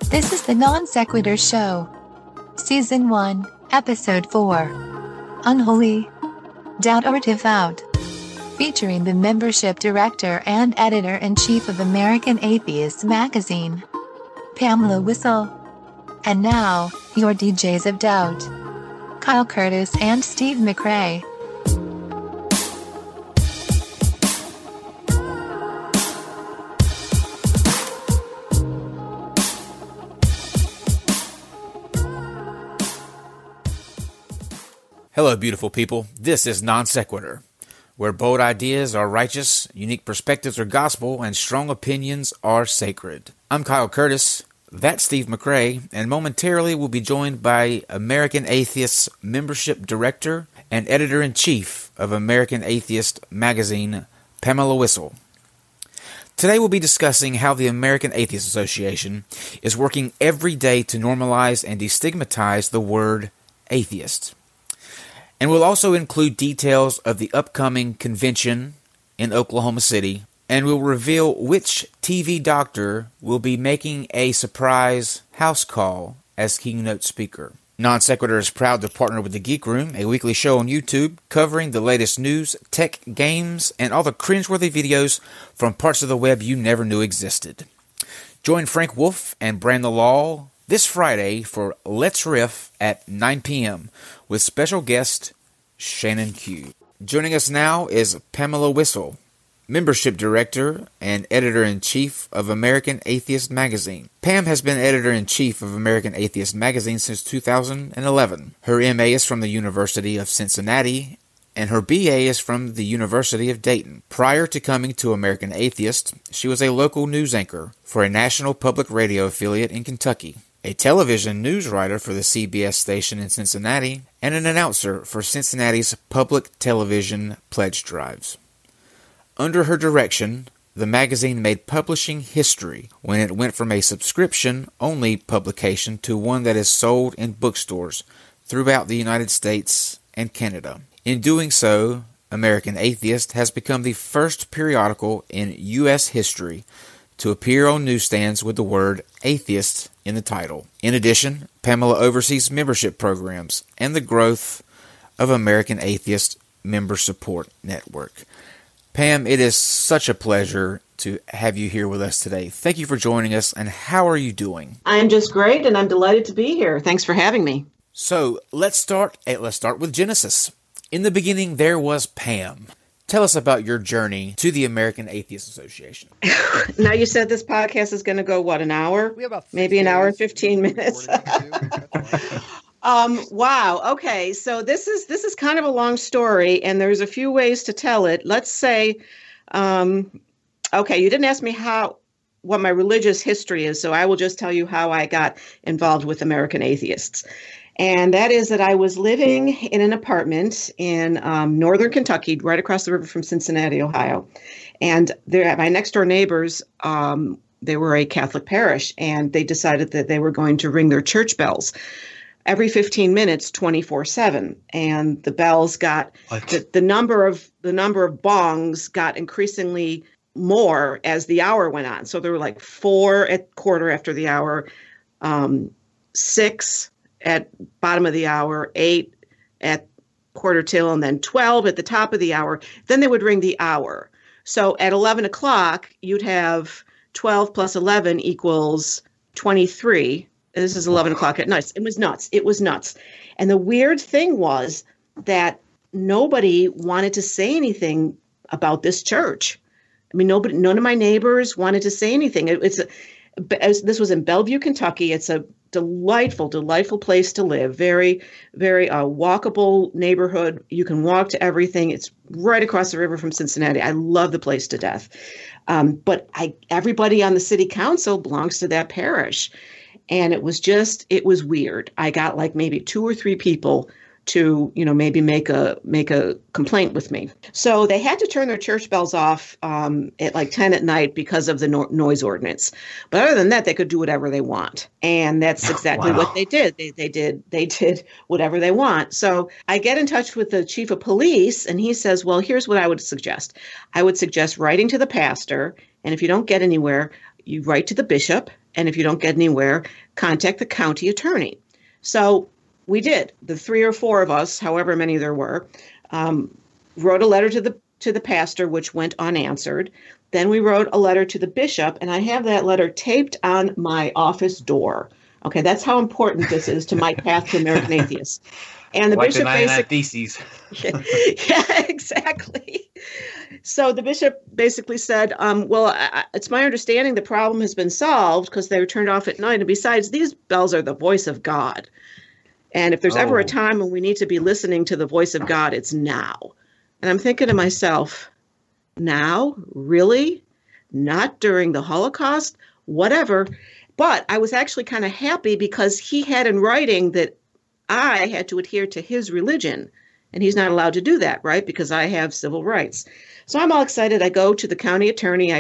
This is the Non Sequitur Show. Season 1, Episode 4. Unholy. Doubt or Devout. Featuring the membership director and editor-in-chief of American Atheist magazine, Pamela Wissel. And now, your DJs of Doubt, Kyle Curtis and Steve McRae. Hello, beautiful people. This is Non Sequitur, where bold ideas are righteous, unique perspectives are gospel, and strong opinions are sacred. I'm Kyle Curtis, that's Steve McRae, and momentarily we'll be joined by American Atheist membership director and editor-in-chief of American Atheist magazine, Pamela Wissel. Today we'll be discussing how the American Atheist Association is working every day to normalize and destigmatize the word atheist. And we'll also include details of the upcoming convention in Oklahoma City, and we'll reveal which TV doctor will be making a surprise house call as keynote speaker. Non Sequitur is proud to partner with The Geek Room, a weekly show on YouTube covering the latest news, tech, games, and all the cringeworthy videos from parts of the web you never knew existed. Join Frank Wolf and Brandon Law this Friday for Let's Riff at 9 p.m. with special guest Shannon Q. Joining us now is Pamela Wissel, membership director and editor-in-chief of American Atheist magazine. Pam has been editor-in-chief of American Atheist magazine since 2011. Her MA is from the University of Cincinnati, and her BA is from the University of Dayton. Prior to coming to American Atheist, she was a local news anchor for a national public radio affiliate in Kentucky, a television news writer for the CBS station in Cincinnati, and an announcer for Cincinnati's public television pledge drives. Under her direction, the magazine made publishing history when it went from a subscription-only publication to one that is sold in bookstores throughout the United States and Canada. In doing so, American Atheist has become the first periodical in U.S. history to appear on newsstands with the word atheist in the title. In addition, Pamela oversees membership programs and the growth of American Atheist Member Support Network. Pam, it is such a pleasure to have you here with us today. Thank you for joining us, and how are you doing? I'm just great, and I'm delighted to be here. Thanks for having me. So, let's start with Genesis. In the beginning, there was Pam. Tell us about your journey to the American Atheist Association. Now, you said this podcast is going to go, what, an hour? Maybe an hour and 15 minutes. Wow. Okay. So this is kind of a long story, and there's a few ways to tell it. Let's say, okay, you didn't ask me what my religious history is, so I will just tell you how I got involved with American Atheists. And that is that I was living in an apartment in northern Kentucky, right across the river from Cincinnati, Ohio. And my next door neighbors, they were a Catholic parish, and they decided that they were going to ring their church bells every 15 minutes, 24/7. And the bells got the number of bongs got increasingly more as the hour went on. So there were like 4 at quarter after the hour, 6 at bottom of the hour, 8 at quarter till, and then 12 at the top of the hour. Then they would ring the hour. So at 11 o'clock, you'd have 12 plus 11 equals 23. This is 11 o'clock at night. It was nuts. And the weird thing was that nobody wanted to say anything about this church. I mean, none of my neighbors wanted to say anything. This was in Bellevue, Kentucky. It's a delightful place to live. Very, very walkable neighborhood. You can walk to everything. It's right across the river from Cincinnati. I love the place to death. But everybody on the city council belongs to that parish. And it was weird. I got like maybe 2 or 3 people to, maybe make a complaint with me. So they had to turn their church bells off at like 10 at night because of the noise ordinance. But other than that, they could do whatever they want. And that's exactly what they did. They did whatever they want. So I get in touch with the chief of police, and he says, well, here's what I would suggest. I would suggest writing to the pastor. And if you don't get anywhere, you write to the bishop, and if you don't get anywhere, contact the county attorney. So we did. The 3 or 4 of us, however many there were, wrote a letter to the pastor, which went unanswered. Then we wrote a letter to the bishop, and I have that letter taped on my office door. Okay, that's how important this is to my path to American Atheists. And the like bishop the 99 basically, Theses. yeah, exactly. So the bishop basically said, well, it's my understanding the problem has been solved because they were turned off at night. And besides, these bells are the voice of God. And if there's ever a time when we need to be listening to the voice of God, it's now. And I'm thinking to myself, now? Really? Not during the Holocaust? Whatever. But I was actually kind of happy because he had in writing that I had to adhere to his religion. And he's not allowed to do that, right? Because I have civil rights. So I'm all excited. I go to the county attorney.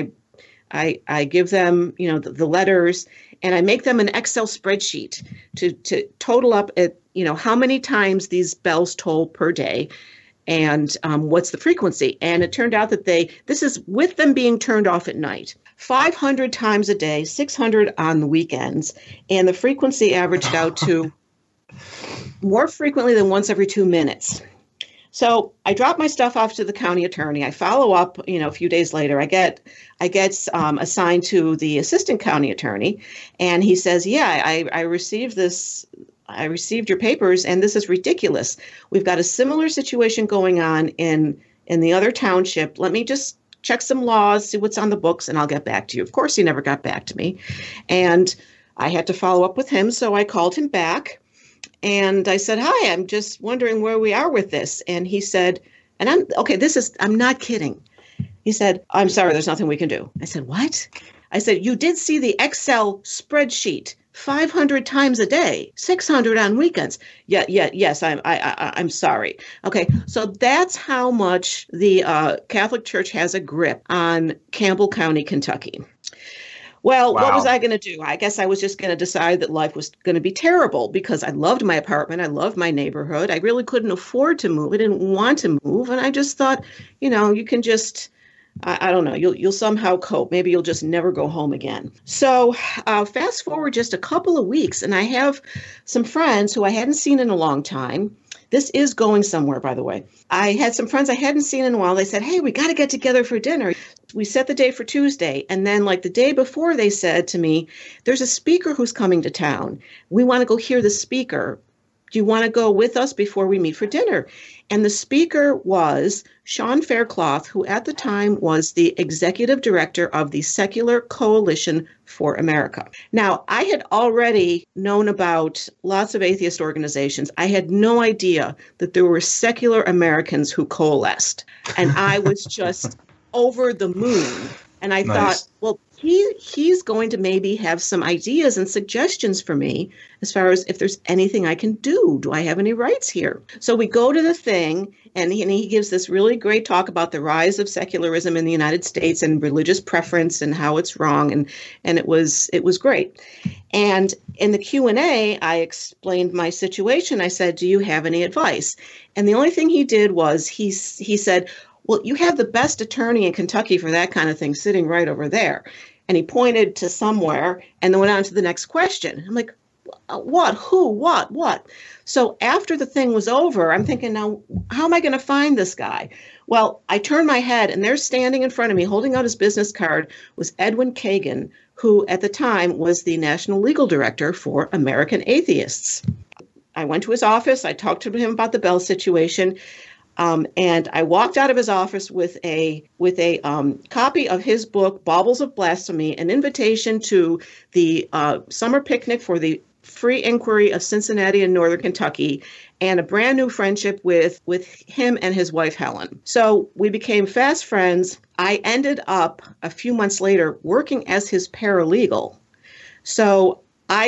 I give them, the letters, and I make them an Excel spreadsheet to total up at, how many times these bells toll per day and what's the frequency. And it turned out that this is with them being turned off at night, 500 times a day, 600 on the weekends. And the frequency averaged out to more frequently than once every 2 minutes. So I drop my stuff off to the county attorney. I follow up, a few days later. I get assigned to the assistant county attorney, and he says, "Yeah, I received this. I received your papers, and this is ridiculous. We've got a similar situation going on in the other township. Let me just check some laws, see what's on the books, and I'll get back to you." Of course, he never got back to me, and I had to follow up with him. So I called him back. And I said, "Hi, I'm just wondering where we are with this." And he said, I'm not kidding. He said, "I'm sorry, there's nothing we can do." I said, "What?" I said, "You did see the Excel spreadsheet 500 times a day, 600 on weekends." Yes, I'm sorry. Okay, so that's how much the Catholic Church has a grip on Campbell County, Kentucky. Well, What was I going to do? I guess I was just going to decide that life was going to be terrible because I loved my apartment. I loved my neighborhood. I really couldn't afford to move. I didn't want to move. And I just thought, you can just, I don't know, you'll somehow cope. Maybe you'll just never go home again. So fast forward just a couple of weeks, and I have some friends who I hadn't seen in a long time. This is going somewhere, by the way. I had some friends I hadn't seen in a while. They said, "Hey, we got to get together for dinner." We set the day for Tuesday. And then like the day before, they said to me, "There's a speaker who's coming to town. We want to go hear the speaker. Do you want to go with us before we meet for dinner?" And the speaker was Sean Faircloth, who at the time was the executive director of the Secular Coalition for America. Now, I had already known about lots of atheist organizations. I had no idea that there were secular Americans who coalesced. And I was just over the moon. And I thought, well, he's going to maybe have some ideas and suggestions for me as far as if there's anything I can do. Do I have any rights here? So we go to the thing, and he gives this really great talk about the rise of secularism in the United States and religious preference and how it's wrong. And it was great. And in the Q&A, I explained my situation. I said, "Do you have any advice?" And the only thing he did was he said, "Well, you have the best attorney in Kentucky for that kind of thing sitting right over there." And he pointed to somewhere and then went on to the next question. I'm like, what? Who? What? So after the thing was over, I'm thinking, now, how am I going to find this guy? Well, I turned my head, and there standing in front of me, holding out his business card, was Edwin Kagan, who at the time was the National Legal Director for American Atheists. I went to his office. I talked to him about the Bell situation. And I walked out of his office with a copy of his book, Baubles of Blasphemy, an invitation to the summer picnic for the Free Inquiry of Cincinnati and Northern Kentucky, and a brand new friendship with him and his wife, Helen. So we became fast friends. I ended up a few months later working as his paralegal. So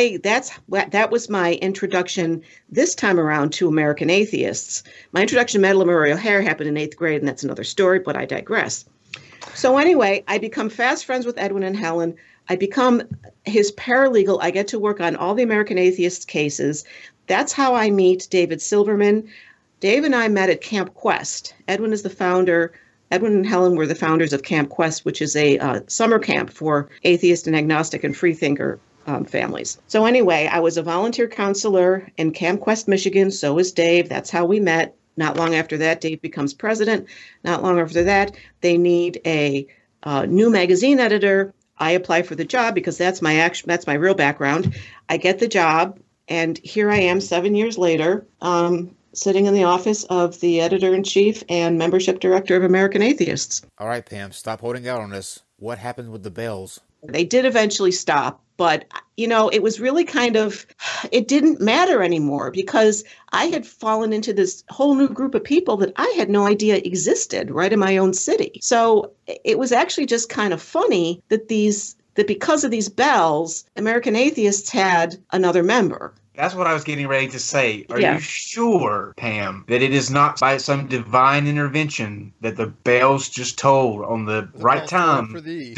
that was my introduction this time around to American Atheists. My introduction to Madalyn Murray O'Hair happened in 8th grade, and that's another story, but I digress. So anyway, I become fast friends with Edwin and Helen. I become his paralegal. I get to work on all the American Atheists cases. That's how I meet David Silverman. Dave and I met at Camp Quest. Edwin is the founder Edwin and Helen were the founders of Camp Quest, which is a summer camp for atheist and agnostic and freethinker families. So anyway, I was a volunteer counselor in Camp Quest, Michigan. So is Dave. That's how we met. Not long after that, Dave becomes president. Not long after that, they need a new magazine editor. I apply for the job because that's my real background. I get the job, and here I am 7 years later, sitting in the office of the editor-in-chief and membership director of American Atheists. All right, Pam, stop holding out on us. What happened with the bells? They did eventually stop, but, it was really it didn't matter anymore because I had fallen into this whole new group of people that I had no idea existed right in my own city. So it was actually just kind of funny that because of these bells, American Atheists had another member. That's what I was getting ready to say. Are you sure, Pam, that it is not by some divine intervention that the bells just tolled on the right time? For thee.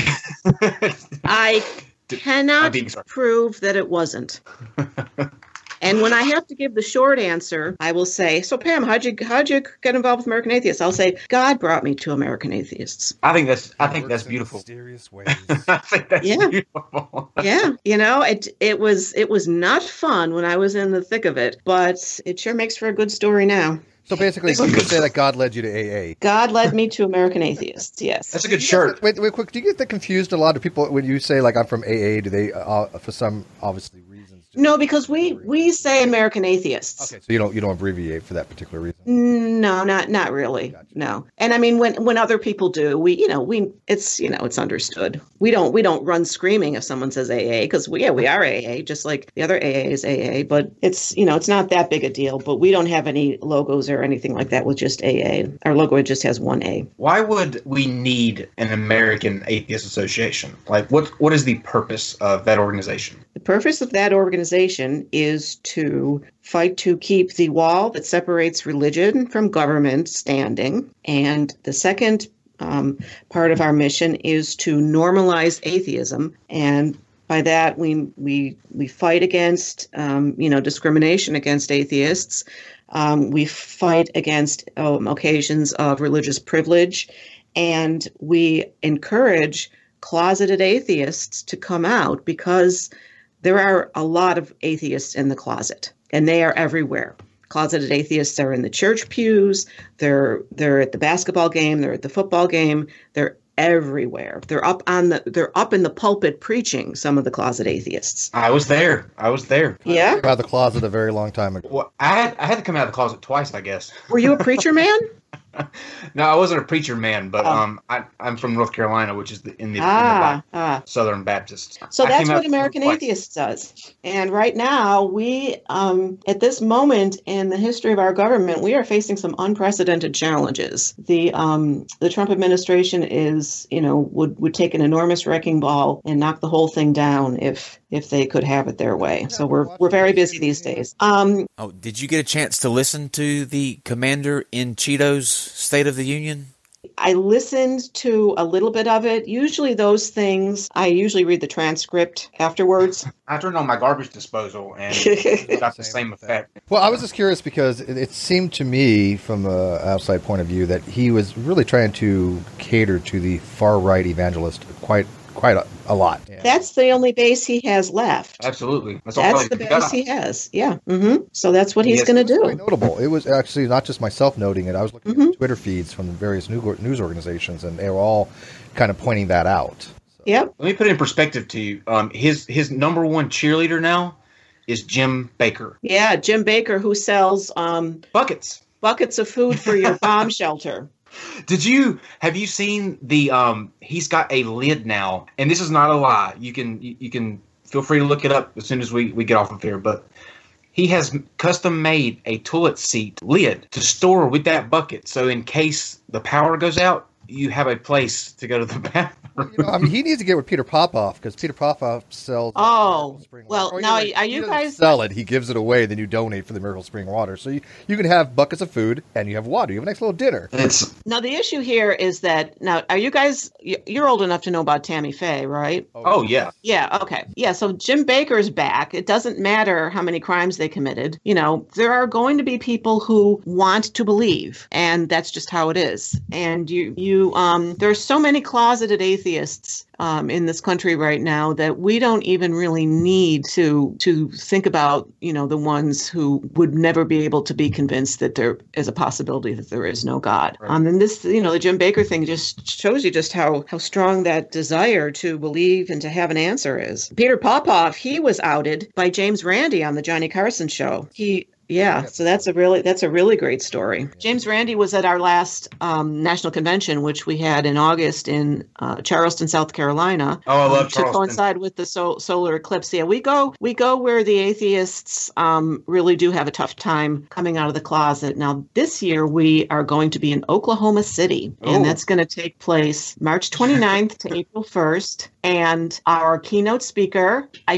I cannot prove that it wasn't. And when I have to give the short answer, I will say, so Pam, how'd you get involved with American Atheists? I'll say, God brought me to American Atheists. I think that's beautiful. Mysterious ways. I think that's beautiful. Yeah. It was not fun when I was in the thick of it, but it sure makes for a good story now. So basically, you could say that God led you to AA. God led me to American Atheists, yes. That's a good shirt. Wait, quick. Do you get that confused? A lot of people, when you say, like, I'm from AA, do they, for some, obviously, reasons? No, because we say American Atheists. Okay, so you don't abbreviate for that particular reason? No, not really. Gotcha. No. And I mean, when other people do, it's understood. We don't run screaming if someone says AA because we are AA, just like the other AA is AA, but it's not that big a deal, but we don't have any logos or anything like that with just AA. Our logo just has one A. Why would we need an American Atheist Association? Like, what is the purpose of that organization? The purpose of that organization is to fight to keep the wall that separates religion from government standing. And the second part of our mission is to normalize atheism. And by that, we fight against, discrimination against atheists. We fight against occasions of religious privilege. And we encourage closeted atheists to come out because there are a lot of atheists in the closet, and they are everywhere. Closeted atheists are in the church pews. They're at the basketball game. They're at the football game. They're everywhere. They're up in the pulpit preaching. Some of the closet atheists. I was there. Yeah. Out of the closet a very long time ago. Well, I had to come out of the closet twice, I guess. Were you a preacher man? No, I wasn't a preacher man, but I'm from North Carolina, which is in the Southern Baptists. So that's what American Atheists does. And right now, we, at this moment in the history of our government, we are facing some unprecedented challenges. The Trump administration would take an enormous wrecking ball and knock the whole thing down if they could have it their way. So we're very busy these days. Did you get a chance to listen to the commander in Cheeto's State of the Union? I listened to a little bit of it. Usually those things, I usually read the transcript afterwards. I turned on my garbage disposal and it got the same effect. Well, I was just curious because it seemed to me from an outside point of view that he was really trying to cater to the far-right evangelist quite a lot. Yeah. That's the only base he has left. Absolutely. That's the base he has. Yeah. Mm-hmm. So that's what he's going to do. Quite notable. It was actually not just myself noting it. I was looking at Twitter feeds from the various news organizations, and they were all kind of pointing that out. So. Yep. Let me put it in perspective to you. His number one cheerleader now is Jim Baker. Yeah, Jim Baker, who sells buckets of food for your bomb shelter. Have you seen he's got a lid now, and this is not a lie. You can feel free to look it up as soon as we get off of here, but he has custom made a toilet seat lid to store with that bucket. So in case the power goes out, you have a place to go to the bathroom. He needs to get with Peter Popoff because Peter Popoff sells. Oh, well, now are you guys sell it? He gives it away, then you donate for the Miracle Spring Water. So you can have buckets of food and you have water. You have a nice little dinner. Now the issue here is that are you guys? You're old enough to know about Tammy Faye, right? Oh yeah. Yeah. Okay. Yeah. So Jim Baker's back. It doesn't matter how many crimes they committed. There are going to be people who want to believe, and that's just how it is. And you There's so many closeted atheists in this country right now that we don't even really need to think about, the ones who would never be able to be convinced that there is a possibility that there is no God. Right. And this, the Jim Baker thing just shows you just how strong that desire to believe and to have an answer is. Peter Popoff, he was outed by James Randi on the Johnny Carson show. So that's a really great story. James Randi was at our last national convention, which we had in August in Charleston, South Carolina. Oh, I love Charleston. To coincide with the solar eclipse. Yeah, we go where the atheists really do have a tough time coming out of the closet. Now, this year we are going to be in Oklahoma City, and that's going to take place March 29th to April 1st. And our keynote speaker, our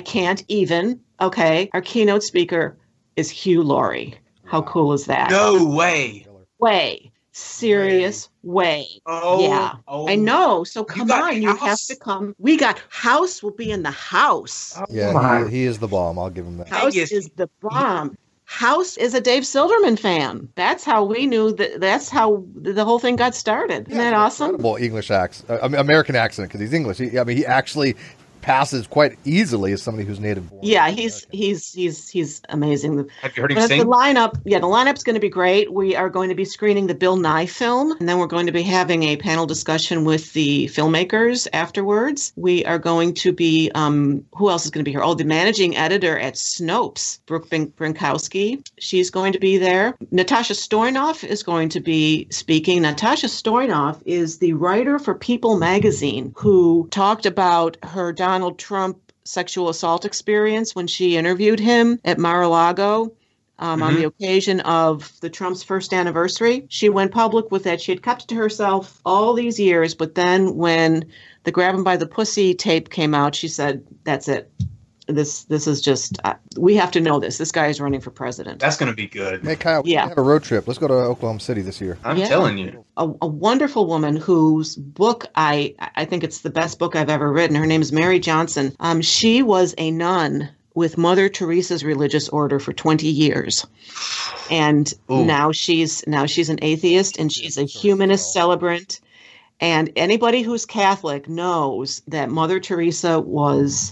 keynote speaker is Hugh Laurie. How cool is that? No way. Serious way. Oh, yeah. Oh. I know. So come on, you House? have to come. We got House will be in the house. Oh, Yeah, he is the bomb. I'll give him that. House is the bomb. House is a Dave Silverman fan. That's how we knew that. That's how the whole thing got started. Isn't that awesome? Incredible English accent, American accent, because he's English. He actually passes quite easily as somebody who's native born. Yeah, he's amazing. Have you heard him sing? The lineup's going to be great. We are going to be screening the Bill Nye film, and then we're going to be having a panel discussion with the filmmakers afterwards. We are going to be, who else is going to be here? Oh, the managing editor at Snopes, Brooke Brinkowski. She's going to be there. Natasha Stoynoff is going to be speaking. Natasha Stoynoff is the writer for People magazine who talked about her Donald Trump sexual assault experience when she interviewed him at Mar-a-Lago on the occasion of the Trump's first anniversary. She went public with that. She had kept it to herself all these years, but then when the Grab Him by the Pussy tape came out, she said, that's it. This is just, we have to know this. This guy is running for president. That's going to be good. Hey, Kyle, we have a road trip. Let's go to Oklahoma City this year. I'm telling you. A wonderful woman whose book, I think it's the best book I've ever written. Her name is Mary Johnson. She was a nun with Mother Teresa's religious order for 20 years. And now she's an atheist, and she's a humanist celebrant. And anybody who's Catholic knows that Mother Teresa was,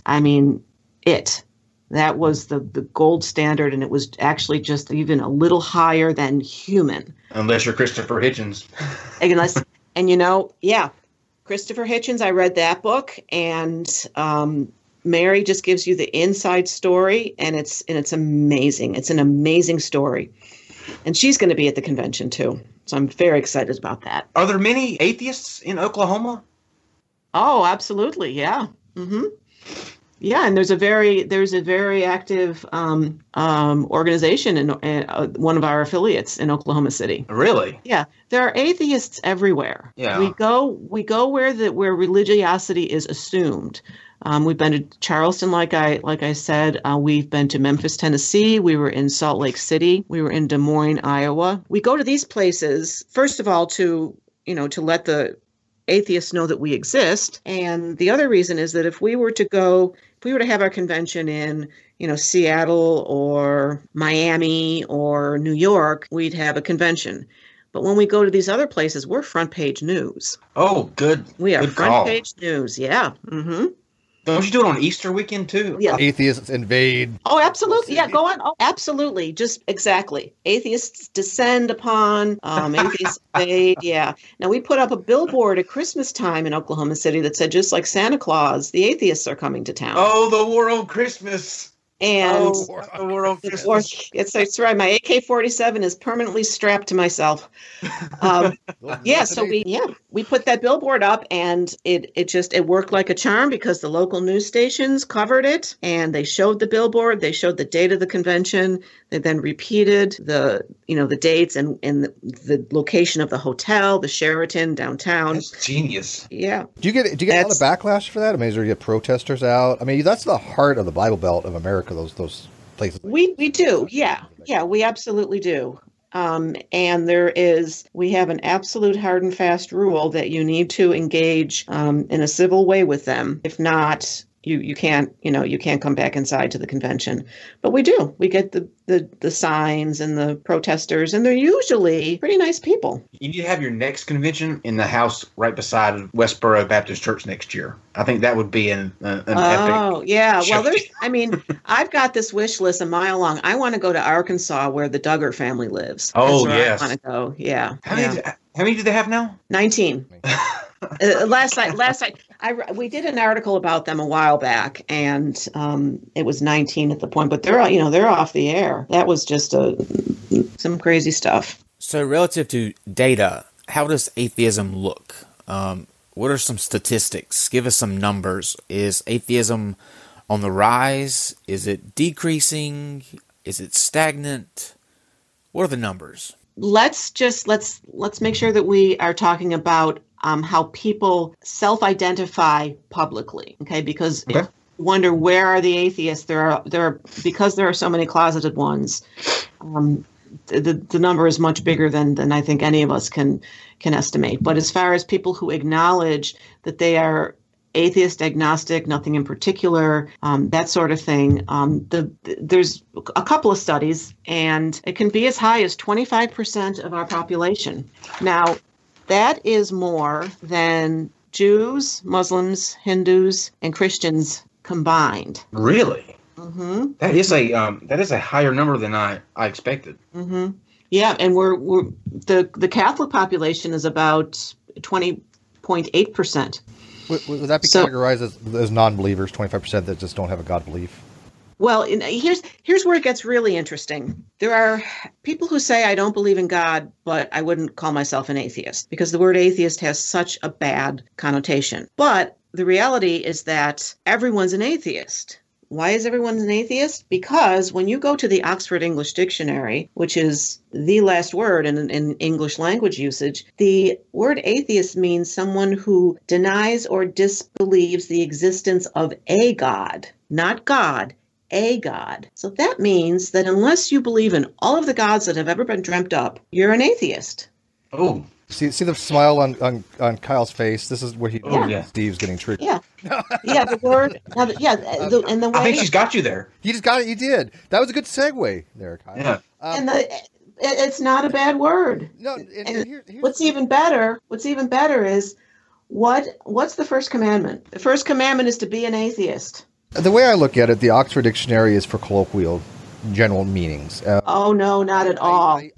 that was the gold standard, and it was actually just even a little higher than human. Unless you're Christopher Hitchens. Christopher Hitchens, I read that book, and Mary just gives you the inside story, and it's amazing. It's an amazing story. And she's going to be at the convention too. So I'm very excited about that. Are there many atheists in Oklahoma? Oh, absolutely. Yeah. Mm-hmm. Yeah, and there's a very active organization in one of our affiliates in Oklahoma City. Really? Yeah, there are atheists everywhere. Yeah, we go where religiosity is assumed. We've been to Charleston, like I said. We've been to Memphis, Tennessee. We were in Salt Lake City. We were in Des Moines, Iowa. We go to these places first of all to let the atheists know that we exist. And the other reason is that if we were to have our convention in, Seattle or Miami or New York, we'd have a convention. But when we go to these other places, we're front page news. Oh, good. We are good front call. page news. Yeah. Mm-hmm. Don't you do it on Easter weekend too? Yeah. Atheists invade. Oh, absolutely. Yeah, go on. Oh, absolutely. Just exactly. Atheists descend upon, atheists invade. Yeah. Now, we put up a billboard at Christmas time in Oklahoma City that said, just like Santa Claus, the atheists are coming to town. Oh, the war on Christmas. And the war on Christmas. It's right. My AK-47 is permanently strapped to myself. So we put that billboard up, and it worked like a charm because the local news stations covered it, and they showed the billboard. They showed the date of the convention. They then repeated the dates and the location of the hotel, the Sheraton downtown. That's genius. Yeah. Do you get a lot of backlash for that? I mean, is there get protesters out? I mean, that's the heart of the Bible Belt of America. Those places. We do. Yeah. We absolutely do. And we have an absolute hard and fast rule that you need to engage in a civil way with them. If not, you can't, you can't come back inside to the convention. But we do. We get the signs and the protesters, and they're usually pretty nice people. You need to have your next convention in the house right beside Westboro Baptist Church next year. I think that would be an epic. Oh, yeah. show. Well, I've got this wish list a mile long. I want to go to Arkansas where the Duggar family lives. Oh, That's where yes. I want to go. Yeah. How many do they have now? 19. Last night, we did an article about them a while back, and it was 19 at the point. But they're off the air. That was just some crazy stuff. So, relative to data, how does atheism look? What are some statistics? Give us some numbers. Is atheism on the rise? Is it decreasing? Is it stagnant? What are the numbers? Let's make sure that we are talking about how people self-identify publicly. Okay, because if you wonder where are the atheists, there are because there are so many closeted ones. The number is much bigger than I think any of us can estimate. But as far as people who acknowledge that they are atheist, agnostic, nothing in particular, that sort of thing, there's a couple of studies, and it can be as high as 25% of our population. Now, that is more than Jews, Muslims, Hindus, and Christians combined. Really? Mm-hmm. That is a higher number than I expected. Mm-hmm. Yeah, and we're the Catholic population is about 20.8%. Would that be categorized as non-believers, 25% that just don't have a God belief? Well, here's where it gets really interesting. There are people who say, I don't believe in God, but I wouldn't call myself an atheist, because the word atheist has such a bad connotation. But the reality is that everyone's an atheist. Why is everyone an atheist? Because when you go to the Oxford English Dictionary, which is the last word in English language usage, the word atheist means someone who denies or disbelieves the existence of a God, not God, a God. So that means that unless you believe in all of the gods that have ever been dreamt up, you're an atheist. Oh. See the smile on Kyle's face. This is what Steve's getting triggered. Yeah, yeah. The word, and the way. I think she's got you there. You just got it. You did. That was a good segue there, Kyle. Yeah. It's not a bad word. No. Here's what's even better is what's the first commandment? The first commandment is to be an atheist. The way I look at it, the Oxford Dictionary is for colloquial, general meanings. Oh no, not at all. No.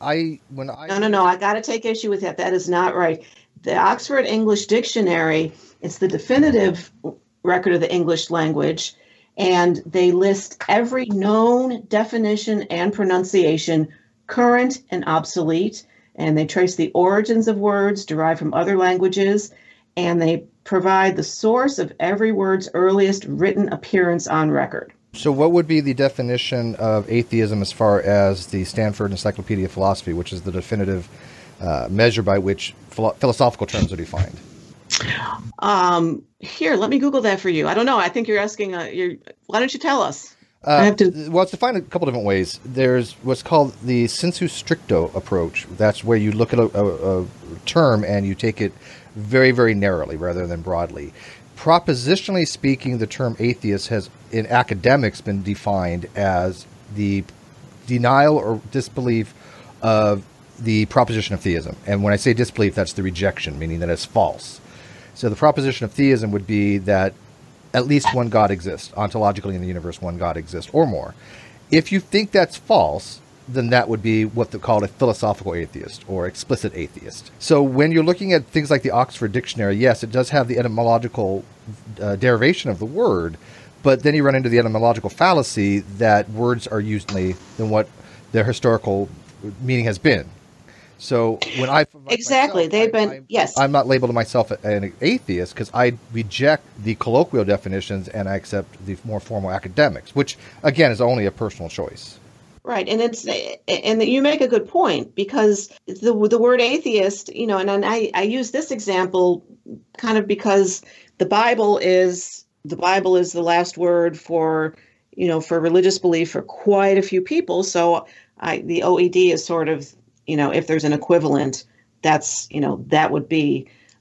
I got to take issue with that. That is not right. The Oxford English Dictionary, it's the definitive record of the English language, and they list every known definition and pronunciation, current and obsolete, and they trace the origins of words derived from other languages, and they provide the source of every word's earliest written appearance on record. So what would be the definition of atheism as far as the Stanford Encyclopedia of Philosophy, which is the definitive measure by which philosophical terms are defined? Here, let me Google that for you. I don't know. I think you're asking, why don't you tell us? Well, it's defined a couple different ways. There's what's called the sensu stricto approach. That's where you look at a term and you take it very, very narrowly rather than broadly. Propositionally speaking, the term atheist has, in academics, been defined as the denial or disbelief of the proposition of theism. And when I say disbelief, that's the rejection, meaning that it's false. So the proposition of theism would be that at least one God exists. Ontologically in the universe, one God exists or more. If you think that's false, then that would be what they call a philosophical atheist or explicit atheist. So when you're looking at things like the Oxford Dictionary, yes, it does have the etymological derivation of the word, but then you run into the etymological fallacy that words are usually than what their historical meaning has been. So when I'm not labeled myself an atheist because I reject the colloquial definitions and I accept the more formal academics, which again is only a personal choice. Right, and you make a good point, because the word atheist, and I use this example kind of because the Bible is the last word for religious belief for quite a few people. So the OED is sort of, if there's an equivalent, that's that would be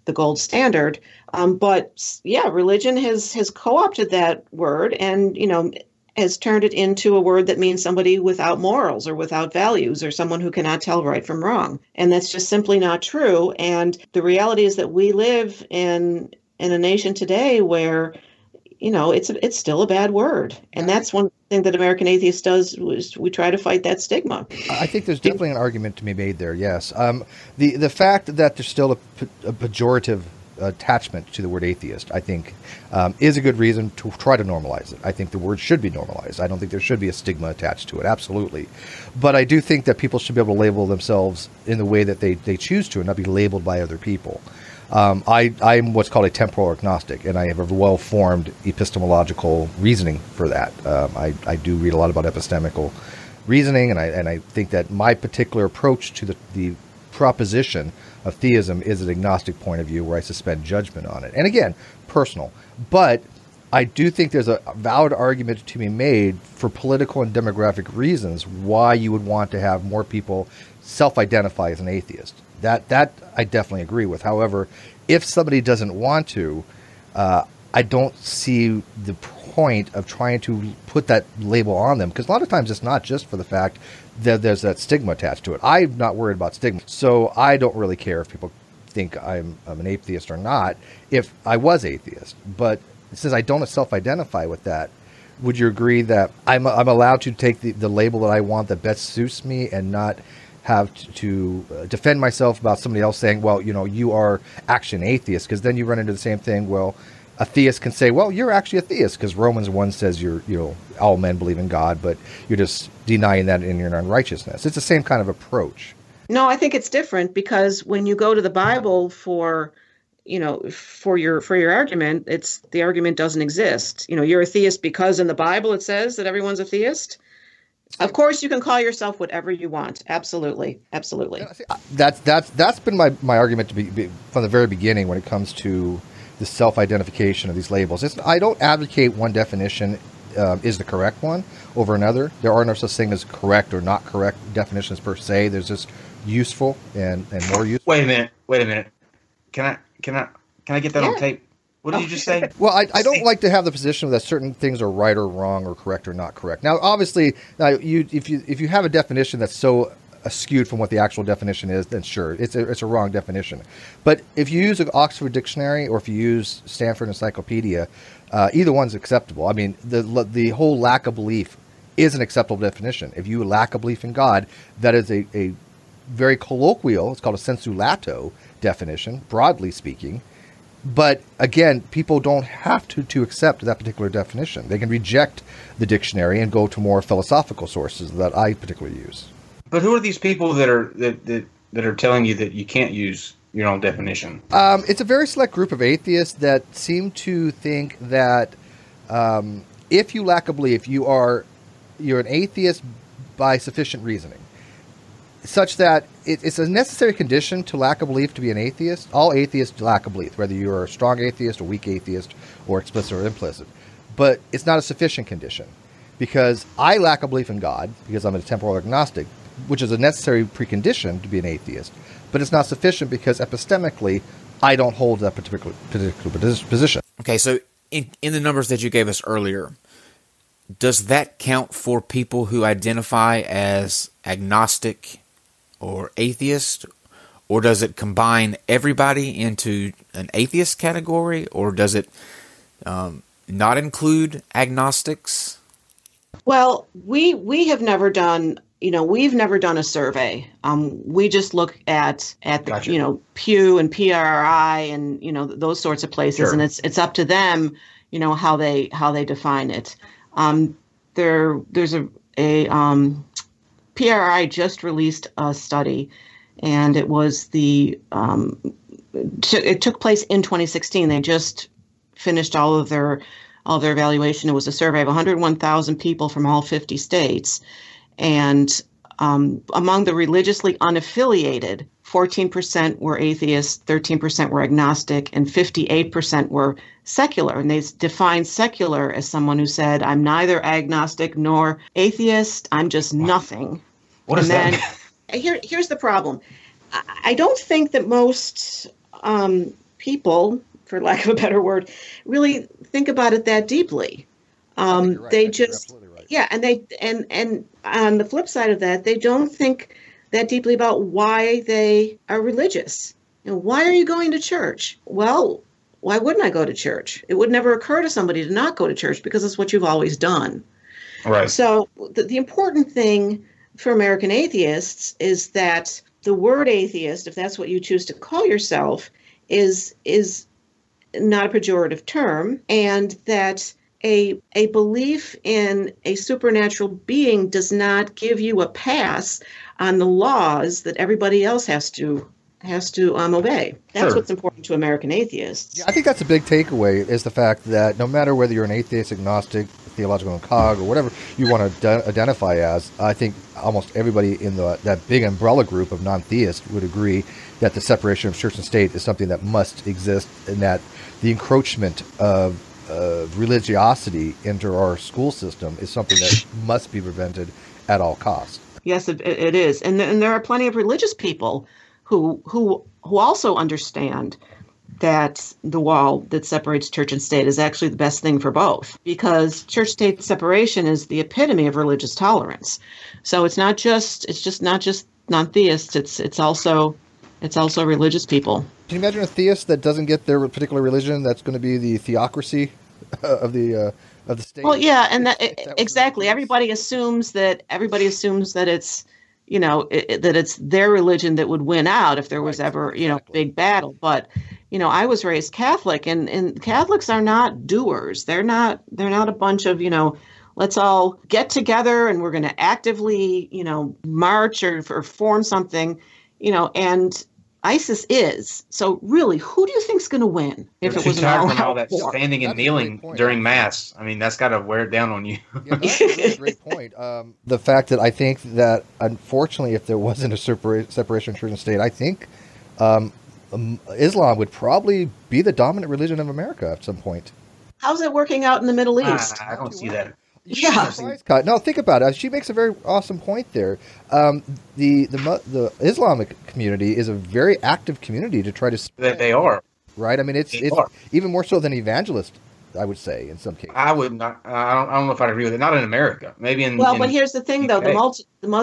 the gold standard. But yeah, religion has co-opted that word and, has turned it into a word that means somebody without morals or without values or someone who cannot tell right from wrong. And that's just simply not true. And the reality is that we live in a nation today where, it's still a bad word. And that's one thing that American Atheist does, was we try to fight that stigma. I think there's definitely an argument to be made there, yes. The fact that there's still a pejorative attachment to the word atheist, I think, is a good reason to try to normalize it. I think the word should be normalized. I don't think there should be a stigma attached to it, absolutely. But I do think that people should be able to label themselves in the way that they choose to and not be labeled by other people. I'm what's called a temporal agnostic, and I have a well-formed epistemological reasoning for that. I do read a lot about epistemical reasoning, and I think that my particular approach to the proposition of theism is an agnostic point of view where I suspend judgment on it. And again, personal. But I do think there's a valid argument to be made for political and demographic reasons why you would want to have more people self-identify as an atheist. That I definitely agree with. However, if somebody doesn't want to, I don't see the point of trying to put that label on them, because a lot of times it's not just for the fact that there's that stigma attached to it. I'm not worried about stigma, so I don't really care if people think I'm an atheist or not, if I was atheist. But since I don't self-identify with that, would you agree that I'm allowed to take the label that I want that best suits me and not have to defend myself about somebody else saying, well, you are actually an atheist, because then you run into the same thing. Well, a theist can say, well, you're actually a theist because Romans 1 says all men believe in God, but you're just denying that in your unrighteousness. It's the same kind of approach. No, I think it's different, because when you go to the Bible for your argument, the argument doesn't exist. You're a theist because in the Bible it says that everyone's a theist. Of course, you can call yourself whatever you want. Absolutely. Absolutely. That's been my argument to be from the very beginning when it comes to the self-identification of these labels. I don't advocate one definition is the correct one over another. There are no such thing as correct or not correct definitions per se. There's just useful and more useful. Wait a minute. Can I get that on tape? What did you just say? Well, I don't like to have the position that certain things are right or wrong or correct or not correct. Now, obviously, if you have a definition that's so skewed from what the actual definition is, then sure, it's a wrong definition. But if you use an Oxford Dictionary or if you use Stanford Encyclopedia, either one's acceptable. I mean, the whole lack of belief is an acceptable definition. If you lack a belief in God, that is a very colloquial, it's called a sensu lato definition, broadly speaking. But again, people don't have to accept that particular definition. They can reject the dictionary and go to more philosophical sources that I particularly use. But who are these people that are telling you that you can't use your own definition? It's a very select group of atheists that seem to think that if you lack a belief, you're an atheist by sufficient reasoning, such that it's a necessary condition to lack a belief to be an atheist. All atheists lack a belief, whether you're a strong atheist or weak atheist or explicit or implicit. But it's not a sufficient condition, because I lack a belief in God because I'm a temporal agnostic, which is a necessary precondition to be an atheist. But it's not sufficient because epistemically I don't hold that particular position. Okay, so in the numbers that you gave us earlier, does that count for people who identify as agnostic or atheist, or does it combine everybody into an atheist category, or does it not include agnostics? Well, we have never done, we've never done a survey. We just look at Gotcha. Pew and PRI and those sorts of places, Sure. and it's up to them, how they define it. There's a PRI just released a study, and it was it took place in 2016. They just finished all of their evaluation. It was a survey of 101,000 people from all 50 states, and among the religiously unaffiliated, 14% were atheists, 13% were agnostic, and 58% were secular. And they defined secular as someone who said, I'm neither agnostic nor atheist, I'm just nothing. What is and that? then here's the problem. I don't think that most people, for lack of a better word, really think about it that deeply. Right. They You're just, absolutely right. yeah, and on the flip side of that, they don't think that deeply about why they are religious. Why are you going to church? Well, why wouldn't I go to church? It would never occur to somebody to not go to church because it's what you've always done. Right. So the important thing for American atheists is that the word atheist, if that's what you choose to call yourself, is not a pejorative term, and that a belief in a supernatural being does not give you a pass on the laws that everybody else has to obey. That's Sure. what's important to American atheists. Yeah, I think that's a big takeaway is the fact that no matter whether you're an atheist, agnostic, theological incog, or whatever you want to identify as, I think almost everybody in that big umbrella group of non-theists would agree that the separation of church and state is something that must exist, and that the encroachment of religiosity into our school system is something that must be prevented at all costs. Yes, it is, and there are plenty of religious people who also understand that the wall that separates church and state is actually the best thing for both, because church-state separation is the epitome of religious tolerance. So it's not just non-theists; it's also religious people. Can you imagine a theist that doesn't get their particular religion? That's going to be the theocracy of the state. Well, yeah, and that was exactly. the case. Everybody assumes that it's that it's their religion that would win out if there was Right, ever exactly. big battle. But I was raised Catholic, and Catholics are not doers. They're not a bunch of let's all get together and we're going to actively march or form something, and ISIS is. So really, who do you think's going to win if They're it too was an tired from all-out all that war? standing and That's a kneeling great point. during mass. I mean, that's got to wear it down on you. Yeah, that's a really great point. The fact that I think that, unfortunately, if there wasn't a separation of church and state, I think Islam would probably be the dominant religion of America at some point. How's it working out in the Middle East? I don't see that. Yeah. No, think about it. She makes a very awesome point there. The Islamic community is a very active community to try to That they are. right. I mean, it's They are. even more so than evangelist, I would say, in some cases. I would not. I don't know if I'd agree with it. Not in America. Maybe in. Well, in but here's the thing, though: UK.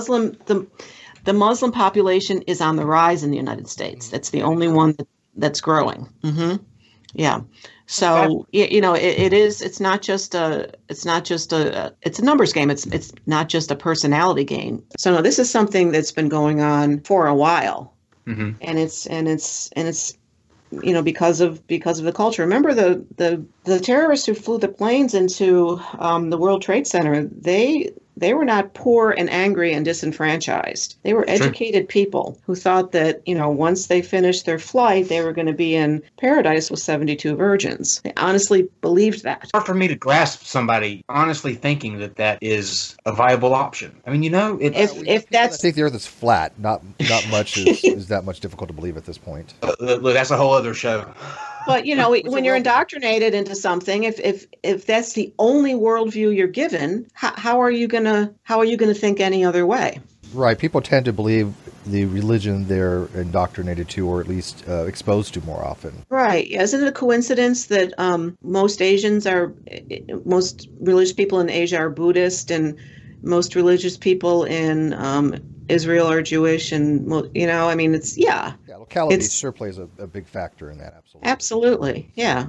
the Muslim population is on the rise in the United States. That's the only one that's growing. Yeah. So it is. It's not just a. It's a numbers game. It's not just a personality game. So no, this is something that's been going on for a while, Mhm. and it's because of the culture. Remember the terrorists who flew the planes into the World Trade Center. They were not poor and angry and disenfranchised. They were educated people who thought that, once they finished their flight, they were going to be in paradise with 72 virgins. They honestly believed that. Hard for me to grasp somebody honestly thinking that is a viable option. I mean, If I that's think the Earth is flat. Not much is that much difficult to believe at this point. look, that's a whole other show. But when you're indoctrinated into something, if that's the only worldview you're given, how are you gonna think any other way? Right. People tend to believe the religion they're indoctrinated to, or at least exposed to more often. Right. Yeah. Isn't it a coincidence that most religious people in Asia are Buddhist, and most religious people in Israel are Jewish, and it's Yeah, locality It's- sure plays a big factor in that. Absolutely. absolutely, yeah,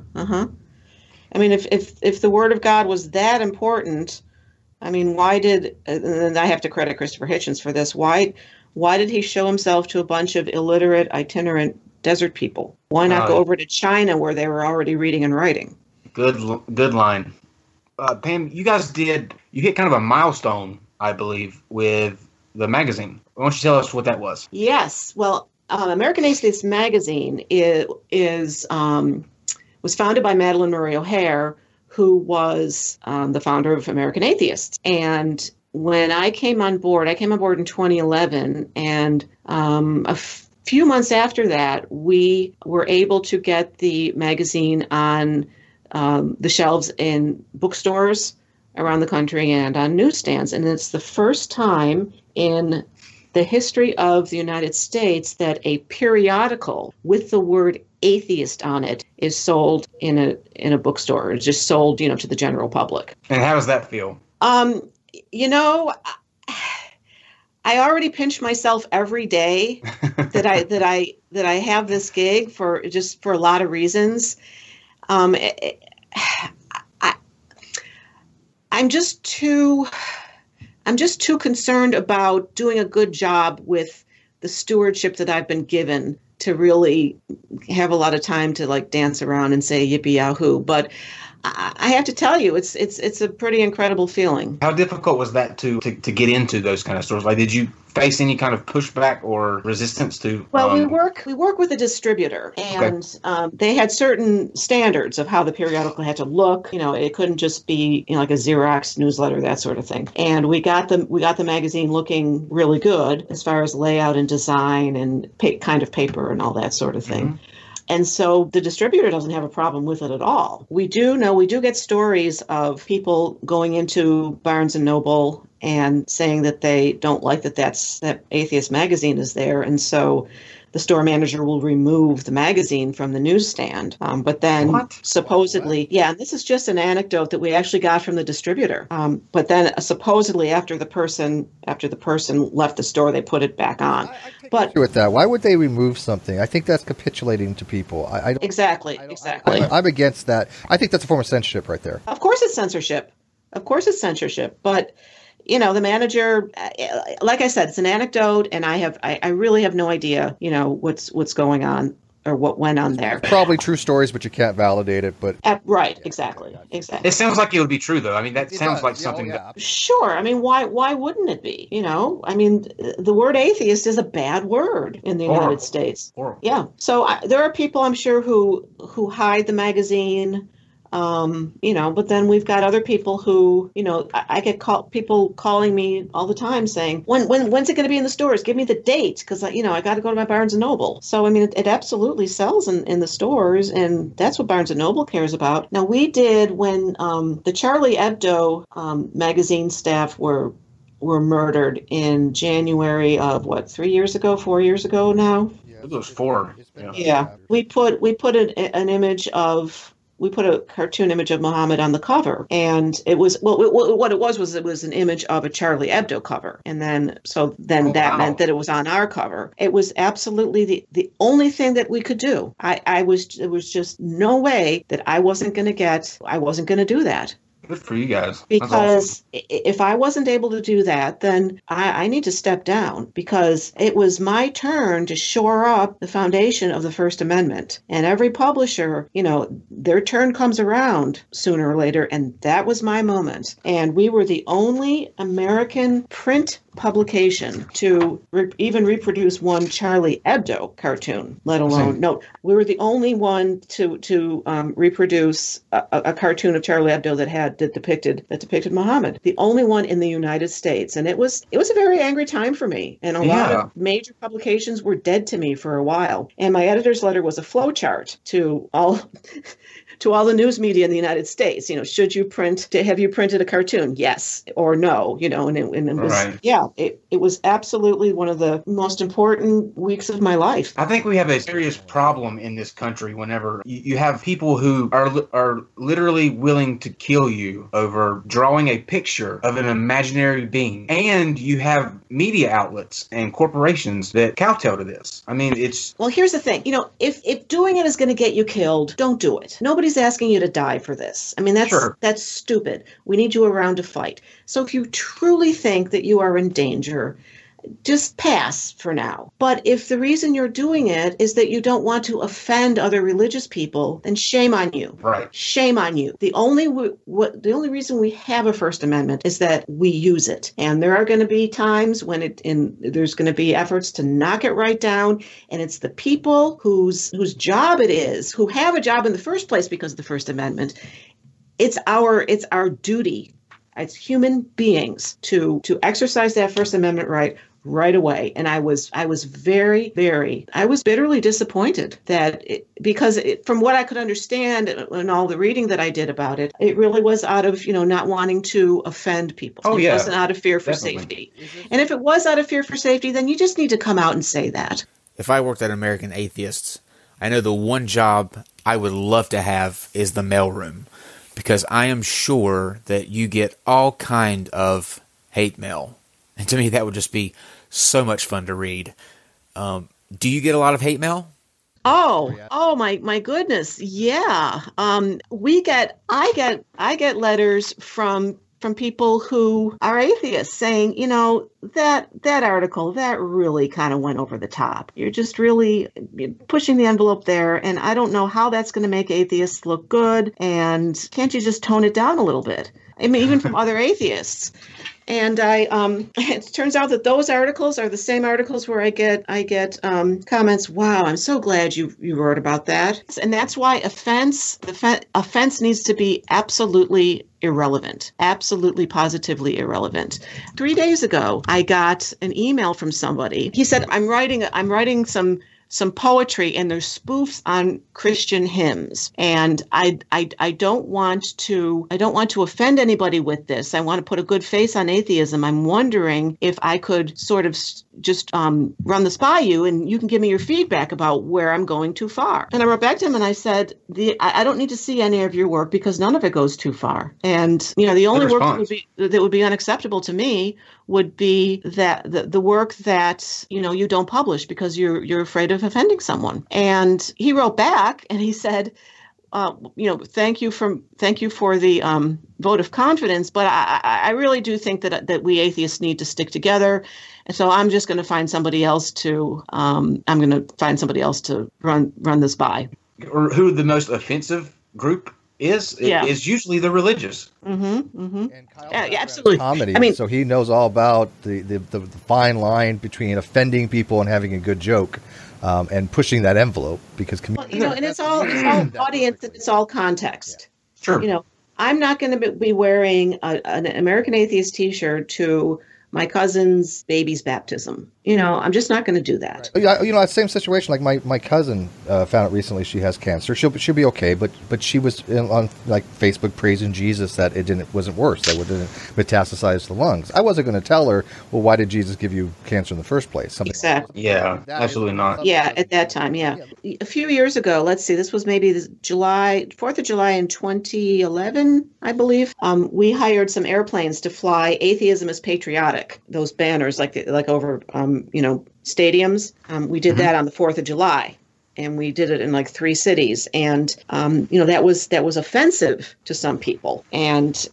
I mean, if the Word of God was that important, I mean, why did? And I have to credit Christopher Hitchens for this. Why did he show himself to a bunch of illiterate, itinerant desert people? Why not go over to China where they were already reading and writing? Good line. Pam, you hit kind of a milestone, I believe, with the magazine. Why don't you tell us what that was? Yes. Well, American Atheist Magazine was founded by Madalyn Murray O'Hair, who was the founder of American Atheists. And when I came on board in 2011, and a few months after that, we were able to get the magazine on the shelves in bookstores around the country and on newsstands. And it's the first time in the history of the United States that a periodical with the word atheist on it is sold in a bookstore. It's just sold, to the general public. And how does that feel? You know, I already pinch myself every day that I have this gig for a lot of reasons. I'm just too concerned about doing a good job with the stewardship that I've been given to really have a lot of time to like dance around and say yippee yahoo. But I have to tell you, it's a pretty incredible feeling. How difficult was that to get into those kind of stores? Like, did you face any kind of pushback or resistance to? Well, we work with a distributor, and they had certain standards of how the periodical had to look. It couldn't just be like a Xerox newsletter, that sort of thing. And we got the magazine looking really good as far as layout and design and kind of paper and all that sort of thing. Mm-hmm. And so the distributor doesn't have a problem with it at all. We do get stories of people going into Barnes and Noble and saying that they don't like that Atheist magazine is there. And so the store manager will remove the magazine from the newsstand. But then supposedly, and this is just an anecdote that we actually got from the distributor. But then supposedly after the person left the store, they put it back on. But with that, why would they remove something? I think that's capitulating to people. I don't, exactly. I'm against that. I think that's a form of censorship right there. Of course it's censorship. But the manager, like I said, it's an anecdote, and I really have no idea, what's going on or what went on there. Probably true stories, but you can't validate it. But right, exactly. It sounds like it would be true, though. I mean, that sounds like something that. Sure. I mean, why wouldn't it be? I mean, the word atheist is a bad word in the United States. Horrible. Yeah. So there are people, I'm sure, who hide the magazine. But then we've got other people who, I get people calling me all the time saying, when's it going to be in the stores? Give me the date. Because, I got to go to my Barnes & Noble. So, I mean, it absolutely sells in the stores. And that's what Barnes & Noble cares about. Now, we did when the Charlie Hebdo magazine staff were murdered in January of 4 years ago now? It was 4. Yeah. We put an image of. We put a cartoon image of Muhammad on the cover, and it was what it was an image of a Charlie Hebdo cover, and then that meant that it was on our cover. It was absolutely the only thing that we could do. There was just no way that I wasn't going to do that. Good for you guys. Because if I wasn't able to do that, then I need to step down, because it was my turn to shore up the foundation of the First Amendment. And every publisher, their turn comes around sooner or later, and that was my moment. And we were the only American print publication to even reproduce one Charlie Hebdo cartoon, let alone we were the only one to reproduce a cartoon of Charlie Hebdo that depicted Muhammad, the only one in the United States. And it was a very angry time for me, and a lot of major publications were dead to me for a while. And my editor's letter was a flowchart to all the news media in the United States. Have you printed a cartoon? Yes or no, and it was, it was absolutely one of the most important weeks of my life. I think we have a serious problem in this country whenever you have people who are literally willing to kill you over drawing a picture of an imaginary being. And you have media outlets and corporations that kowtow to this. I mean, well, here's the thing. If doing it is going to get you killed, don't do it. Nobody's asking you to die for this. I mean, that's stupid. We need you around to fight. So if you truly think that you are in danger, just pass for now. But if the reason you're doing it is that you don't want to offend other religious people, then shame on you. Right. Shame on you. The only reason we have a First Amendment is that we use it. And there are going to be times when there's going to be efforts to knock it right down. And it's the people whose job it is, who have a job in the first place because of the First Amendment. It's our duty as human beings to exercise that First Amendment right right away. And I was bitterly disappointed because from what I could understand and all the reading that I did about it, it really was out of, not wanting to offend people. Oh, It yeah. wasn't out of fear for Definitely. safety. And if it was out of fear for safety, then you just need to come out and say that. If I worked at American Atheists, I know the one job I would love to have is the mailroom, because I am sure that you get all kind of hate mail. And to me, that would just be so much fun to read. Do you get a lot of hate mail? Oh my goodness. Yeah. I get letters from people who are atheists saying, that article, that really kind of went over the top. You're just really pushing the envelope there. And I don't know how that's going to make atheists look good. And can't you just tone it down a little bit? I mean, even from other atheists. And it turns out that those articles are the same articles where I get comments. Wow, I'm so glad you wrote about that. And that's why offense needs to be absolutely irrelevant, absolutely positively irrelevant. 3 days ago, I got an email from somebody. He said, I'm writing some poetry, and there's spoofs on Christian hymns, and I don't want to offend anybody with this. I want to put a good face on atheism. I'm wondering if I could sort of just run this by you, and you can give me your feedback about where I'm going too far. And I wrote back to him and I said, I don't need to see any of your work because none of it goes too far. And the only work that would be unacceptable to me would be that the work that you don't publish because you're afraid of offending someone. And he wrote back and he said, thank you for the vote of confidence, but I really do think that we atheists need to stick together. And so I'm just going to find somebody else to run this by. Or who the most offensive group is usually the religious. Mm-hmm, mm-hmm. And Kyle absolutely. Comedy, I mean, so he knows all about the fine line between offending people and having a good joke, and pushing that envelope because and it's all audience and it's all context. Yeah. Sure. I'm not going to be wearing an American Atheist T-shirt to my cousin's baby's baptism. I'm just not going to do that. Right. That same situation. Like my cousin found out recently she has cancer. She'll be okay, but she was on Facebook praising Jesus that it wasn't worse, that it didn't metastasize to the lungs. I wasn't going to tell her, well, why did Jesus give you cancer in the first place? Exactly. Yeah, absolutely not. Yeah, at that time, yeah. A few years ago, let's see, this was maybe the 4th of July in 2011, I believe. We hired some airplanes to fly "Atheism is Patriotic," those banners like over stadiums. We did that on the 4th of July, and we did it in 3 cities. And, that was offensive to some people. And,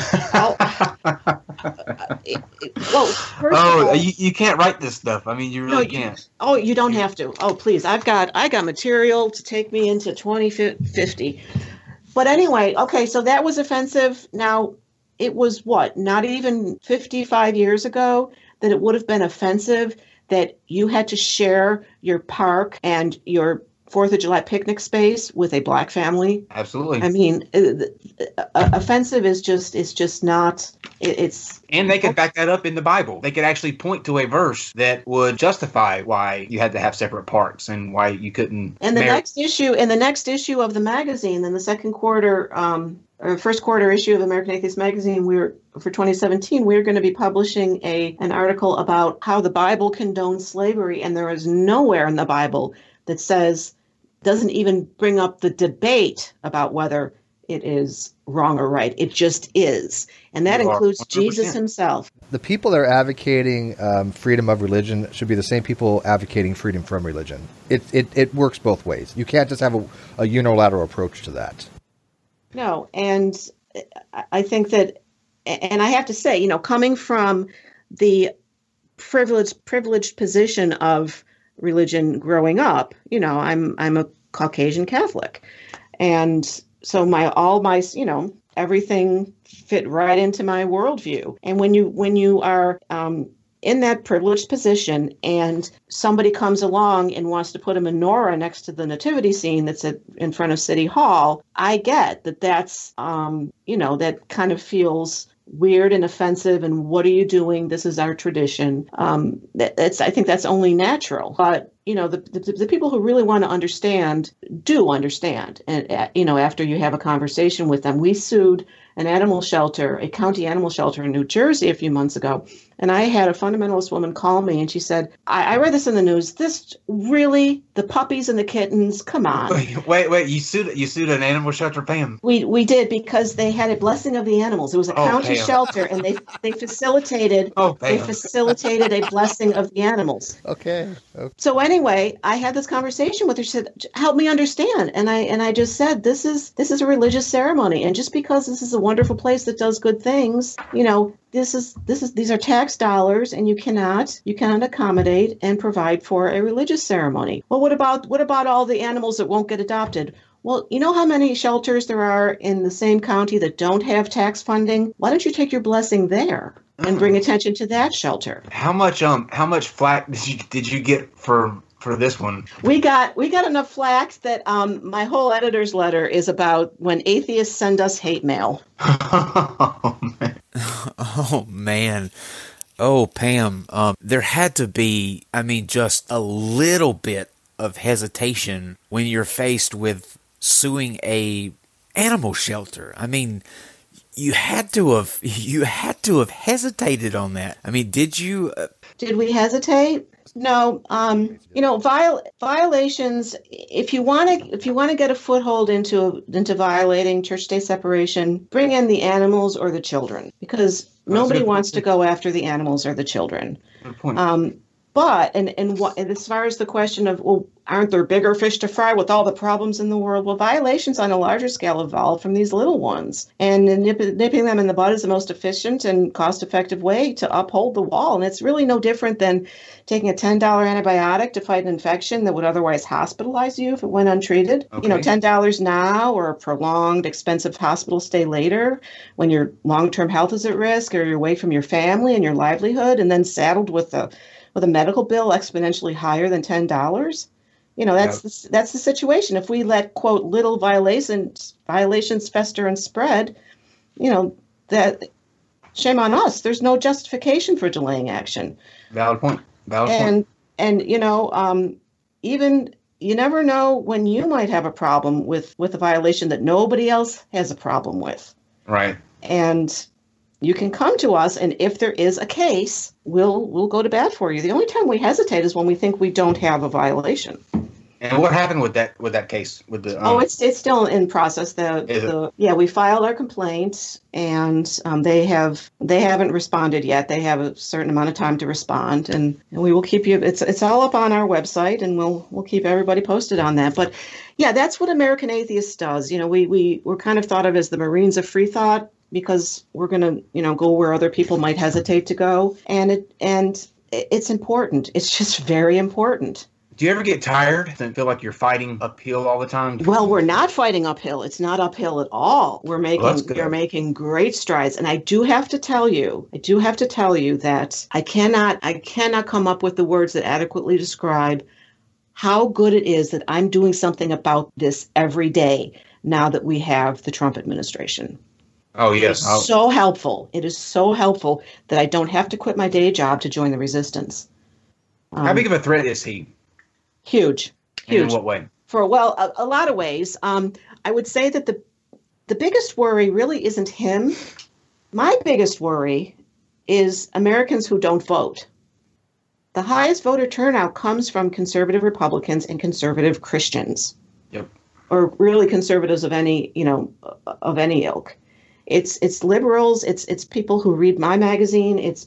you can't write this stuff. I mean, you really can't. You don't have to. Oh, please. I got material to take me into 2050. But anyway, okay, so that was offensive. Now, it was not even 55 years ago that it would have been offensive that you had to share your park and your 4th of July picnic space with a black family. Absolutely. I mean, offensive is just not. And they could back that up in the Bible. They could actually point to a verse that would justify why you had to have separate parks and why you couldn't. And the next issue of the magazine, in the second quarter, or first quarter issue of American Atheist Magazine, for 2017, we're going to be publishing an article about how the Bible condones slavery, and there is nowhere in the Bible that doesn't even bring up the debate about whether it is wrong or right. It just is. And that includes 100%. Jesus himself. The people that are advocating freedom of religion should be the same people advocating freedom from religion. It works both ways. You can't just have a unilateral approach to that. No, and I think that, and I have to say, coming from the privileged position of religion growing up, I'm a Caucasian Catholic, and so everything fit right into my worldview. And when you are in that privileged position and somebody comes along and wants to put a menorah next to the nativity scene that's in front of City Hall, I get that that's, that kind of feels weird and offensive and what are you doing? This is our tradition. I think that's only natural. But the people who really want to understand do understand. And after you have a conversation with them, we sued an animal shelter, a county animal shelter in New Jersey a few months ago. And I had a fundamentalist woman call me and she said, I read this in the news. This really, the puppies and the kittens, come on. Wait, you sued an animal shelter, Pam? We did because they had a blessing of the animals. It was a county shelter and they facilitated a blessing of the animals. Okay. So anyway, I had this conversation with her. She said, help me understand. And I just said, this is a religious ceremony. And just because this is a wonderful place that does good things, these are tax dollars, and you cannot accommodate and provide for a religious ceremony. Well, what about all the animals that won't get adopted? Well, you know how many shelters there are in the same county that don't have tax funding? Why don't you take your blessing there and bring attention to that shelter? How much flack did you get for this one? We got enough flack that my whole editor's letter is about when atheists send us hate mail. Oh, man. Oh, man. Oh, Pam, there had to be, just a little bit of hesitation when you're faced with suing a animal shelter. You had to have hesitated on that. Did you? Did we hesitate? No. Violations. If you want to get a foothold into violating church-state separation, bring in the animals or the children, because nobody wants to go after the animals or the children. Good point. But as far as the question of, well, aren't there bigger fish to fry with all the problems in the world? Well, violations on a larger scale evolve from these little ones. And nipping them in the bud is the most efficient and cost-effective way to uphold the wall. And it's really no different than taking a $10 antibiotic to fight an infection that would otherwise hospitalize you if it went untreated. Okay. $10 now or a prolonged, expensive hospital stay later when your long-term health is at risk or you're away from your family and your livelihood and then saddled with a medical bill exponentially higher than $10. That's the situation. If we let, quote, little violations fester and spread, that shame on us. There's no justification for delaying action. Valid point. Even you never know when you might have a problem with a violation that nobody else has a problem with. Right. And you can come to us, and if there is a case, we'll go to bat for you. The only time we hesitate is when we think we don't have a violation. And what happened with that case? With the it's still in process. We filed our complaint, and they haven't responded yet. They have a certain amount of time to respond, and we will keep you. It's all up on our website, and we'll keep everybody posted on that. But yeah, that's what American Atheists does. We're kind of thought of as the Marines of free thought, because we're going to, go where other people might hesitate to go. And it's important. It's just very important. Do you ever get tired and feel like you're fighting uphill all the time? Well, we're not fighting uphill. It's not uphill at all. We're making great strides. And I do have to tell you that I cannot come up with the words that adequately describe how good it is that I'm doing something about this every day now that we have the Trump administration. Oh, yes. It's so helpful. It is so helpful that I don't have to quit my day job to join the resistance. How big of a threat is he? Huge. In what way? A lot of ways. I would say that the biggest worry really isn't him. My biggest worry is Americans who don't vote. The highest voter turnout comes from conservative Republicans and conservative Christians. Yep. Or really conservatives of any ilk. It's liberals. It's people who read my magazine. It's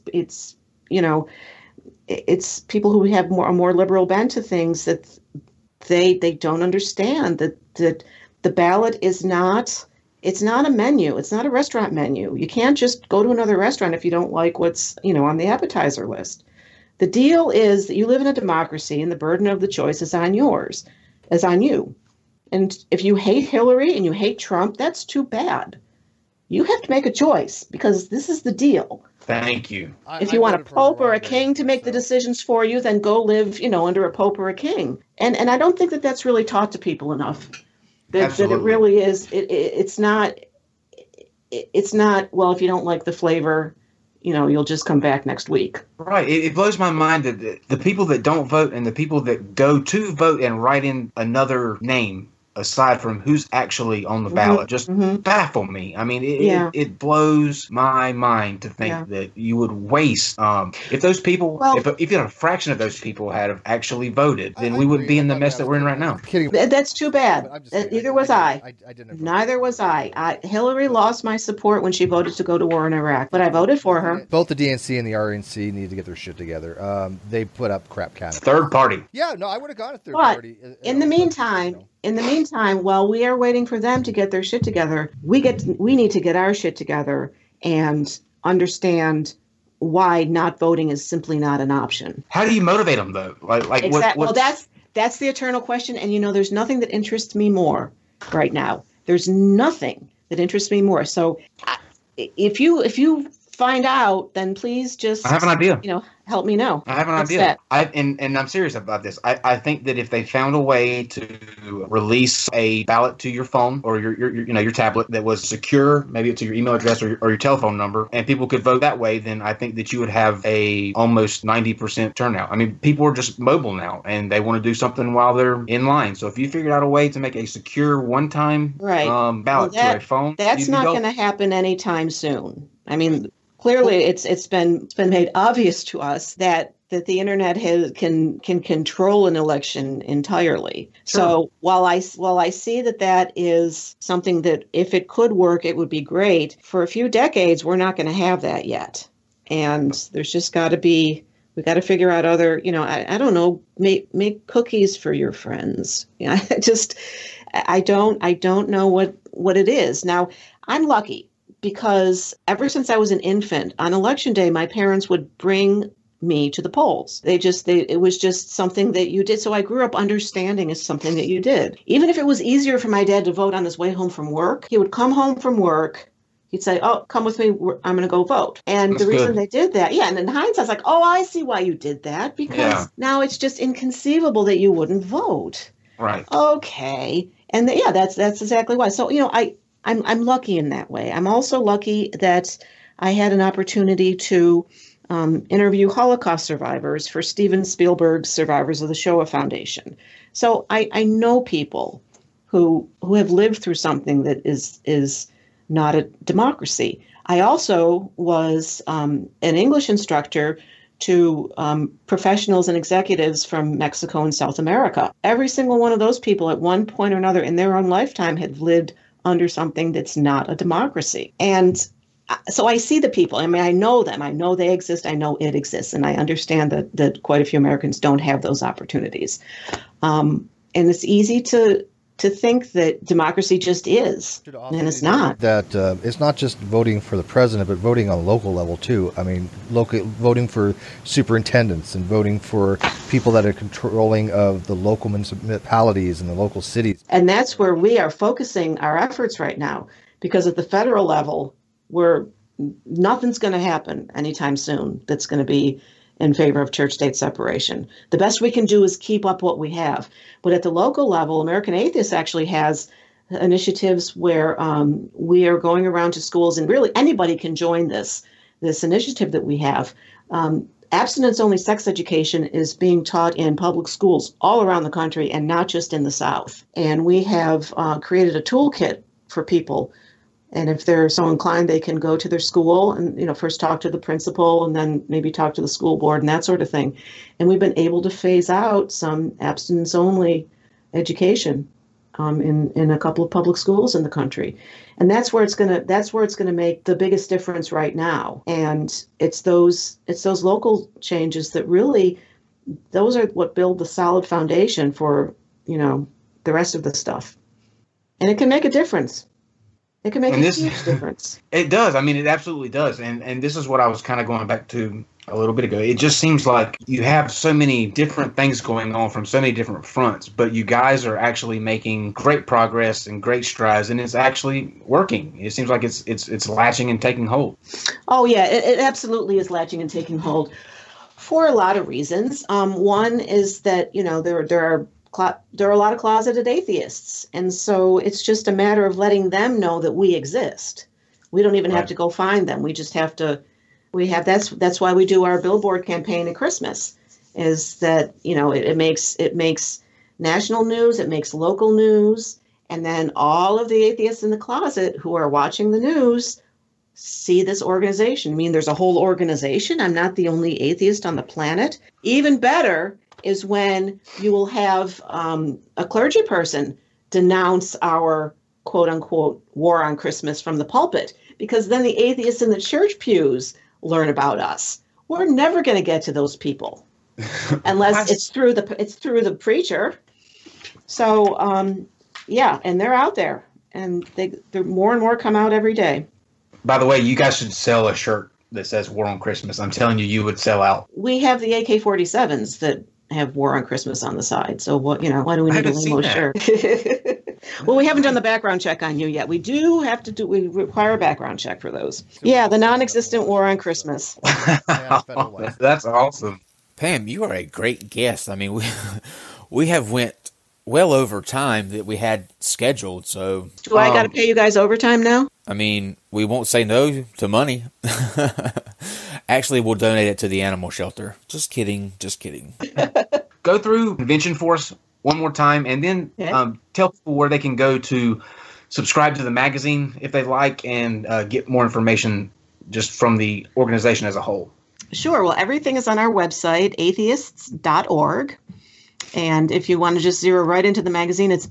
people who have a more liberal bent to things, that they don't understand that the ballot is not. It's not a menu. It's not a restaurant menu. You can't just go to another restaurant if you don't like what's on the appetizer list. The deal is that you live in a democracy, and the burden of the choice is on you. And if you hate Hillary and you hate Trump, that's too bad. You have to make a choice, because this is the deal. Thank you. If you want a pope or a king to make the decisions for you, then go live, under a pope or a king. And I don't think that that's really taught to people enough. That it really is. It's not. it's not, well, if you don't like the flavor, you'll just come back next week. Right. It blows my mind that the people that don't vote and the people that go to vote and write in another name aside from who's actually on the ballot just baffle me. I mean, it blows my mind to think that you would waste. If those people, if even a fraction of those people had actually voted, then we wouldn't be in the mess that we're in right now. Kidding. That's too bad. Neither was I. Neither was I. Hillary lost my support when she voted to go to war in Iraq, but I voted for her. Both the DNC and the RNC need to get their shit together. They put up crap candidates. Third party. Yeah, no, I would have gone a third party. In the meantime, while we are waiting for them to get their shit together, we need to get our shit together and understand why not voting is simply not an option. How do you motivate them, though? Like exactly. Well, that's the eternal question. And there's nothing that interests me more right now. There's nothing that interests me more. So, if you find out, then please just I have an idea. Help me know. I have an idea. And I'm serious about this. I think that if they found a way to release a ballot to your phone or your tablet that was secure, maybe to your email address or your telephone number, and people could vote that way, then I think that you would have a almost 90% turnout. I mean, people are just mobile now and they want to do something while they're in line. So if you figured out a way to make a secure one-time ballot to a phone, that's not going to happen anytime soon. I mean, clearly, it's been made obvious to us that the internet can control an election entirely. Sure. So while I see that is something that if it could work, it would be great. For a few decades, we're not going to have that yet, and there's just got to be. We got to figure out other. I don't know. Make cookies for your friends. I don't know what it is. Now, I'm lucky, because ever since I was an infant, on election day, my parents would bring me to the polls. It was just something that you did. So I grew up understanding it's something that you did. Even if it was easier for my dad to vote on his way home from work, he would come home from work. He'd say, "Oh, come with me. I'm going to go vote." And that's the reason they did that. Yeah. And in hindsight, I was like, "Oh, I see why you did that, because now it's just inconceivable that you wouldn't vote." Right. Okay. And that's exactly why. So, I'm lucky in that way. I'm also lucky that I had an opportunity to interview Holocaust survivors for Steven Spielberg's Survivors of the Shoah Foundation. So I know people who have lived through something that is not a democracy. I also was an English instructor to professionals and executives from Mexico and South America. Every single one of those people at one point or another in their own lifetime had lived under something that's not a democracy. And so I see the people. I mean, I know them. I know they exist. I know it exists. And I understand that quite a few Americans don't have those opportunities. And it's easy to think that democracy just is, and it's not. That it's not just voting for the president, but voting on a local level too. I mean, voting for superintendents and voting for people that are controlling of the local municipalities and the local cities. And that's where we are focusing our efforts right now, because at the federal level, nothing's going to happen anytime soon that's going to be in favor of church-state separation. The best we can do is keep up what we have. But at the local level, American Atheists actually has initiatives where we are going around to schools, and really anybody can join this initiative that we have. Abstinence-only sex education is being taught in public schools all around the country and not just in the South. And we have created a toolkit for people. And if they're so inclined, they can go to their school and, first talk to the principal and then maybe talk to the school board and that sort of thing. And we've been able to phase out some abstinence-only education in a couple of public schools in the country. And that's where it's gonna make the biggest difference right now. And it's those local changes that really, those are what build the solid foundation for, the rest of the stuff. And it can make a difference. It can make a huge difference. It does. I mean, it absolutely does. And this is what I was kind of going back to a little bit ago. It just seems like you have so many different things going on from so many different fronts, but you guys are actually making great progress and great strides, and it's actually working. It seems like it's latching and taking hold. Oh, yeah, it absolutely is latching and taking hold for a lot of reasons. One is that, there are a lot of closeted atheists. And so it's just a matter of letting them know that we exist. We don't even have Right. to go find them. We just have to. That's why we do our billboard campaign at Christmas. Is that it makes national news, it makes local news, and then all of the atheists in the closet who are watching the news see this organization. I mean, there's a whole organization. I'm not the only atheist on the planet. Even better is when you will have a clergy person denounce our quote unquote war on Christmas from the pulpit, because then the atheists in the church pews learn about us. We're never going to get to those people unless it's through the preacher. So yeah, and they're out there, and they're more and more come out every day. By the way, you guys should sell a shirt that says War on Christmas. I'm telling you, you would sell out. We have the AK-47s that have War on Christmas on the side. So why do we I need a haven't seen limo that. shirt? Well, we haven't done the background check on you yet. We we require a background check for those. Yeah, the non-existent War on Christmas. That's awesome. Pam, you are a great guest. I mean, we have went well over time that we had scheduled. So Do I got to pay you guys overtime now? I mean, we won't say no to money. Actually, we'll donate it to the animal shelter. Just kidding. Just kidding. Go through convention for us one more time, and then tell people where they can go to subscribe to the magazine if they like, and get more information just from the organization as a whole. Sure. Well, everything is on our website, atheists.org. And if you want to just zero right into the magazine, it's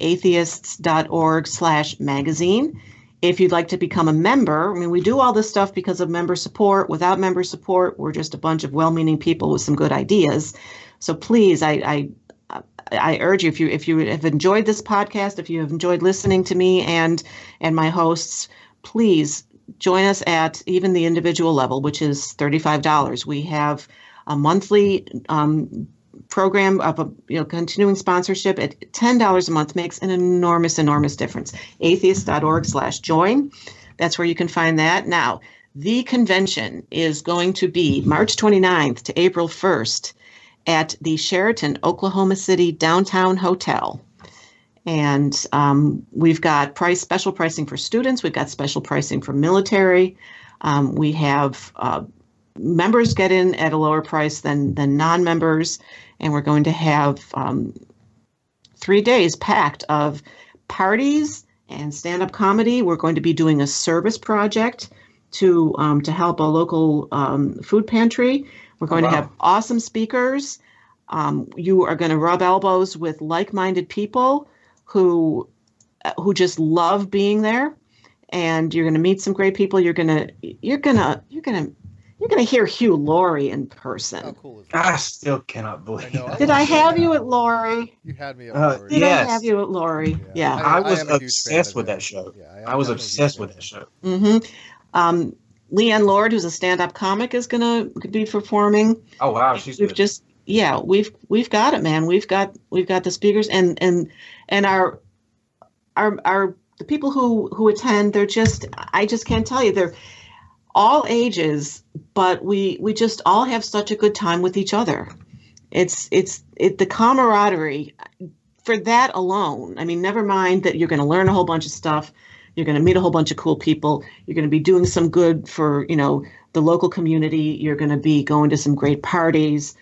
atheists.org/magazine. If you'd like to become a member, I mean, we do all this stuff because of member support. Without member support, we're just a bunch of well-meaning people with some good ideas. So please, I urge you, if you have enjoyed this podcast, if you have enjoyed listening to me and my hosts, please join us at even the individual level, which is $35. We have a monthly program of continuing sponsorship at $10 a month makes an enormous difference. atheist.org/join. That's where you can find that. Now, the convention is going to be March 29th to April 1st at the Sheraton Oklahoma City Downtown Hotel. And we've got special pricing for students. We've got special pricing for military. We have members get in at a lower price than non-members. And we're going to have 3 days packed of parties and stand-up comedy. We're going to be doing a service project to help a local food pantry. We're going to have awesome speakers. You are going to rub elbows with like-minded people who just love being there, and you're going to meet some great people. You're going to hear Hugh Laurie in person. How cool is I that? still cannot believe that. Did I have you at Laurie? You had me at Laurie. Did Yes. I have you at Laurie? Yeah. I was am a huge fan obsessed of with that. that show. Yeah, I was am a huge obsessed fan with of that show. Mm-hmm. Leanne Lord, who's a stand-up comic, is going to be performing. Oh wow, she's We've good. we've got it, man. We've got the speakers and our the people who attend. I just can't tell you, they're all ages, but we just all have such a good time with each other. It's the camaraderie for that alone. I mean, never mind that you're going to learn a whole bunch of stuff. You're going to meet a whole bunch of cool people. You're going to be doing some good for, the local community. You're going to be going to some great parties.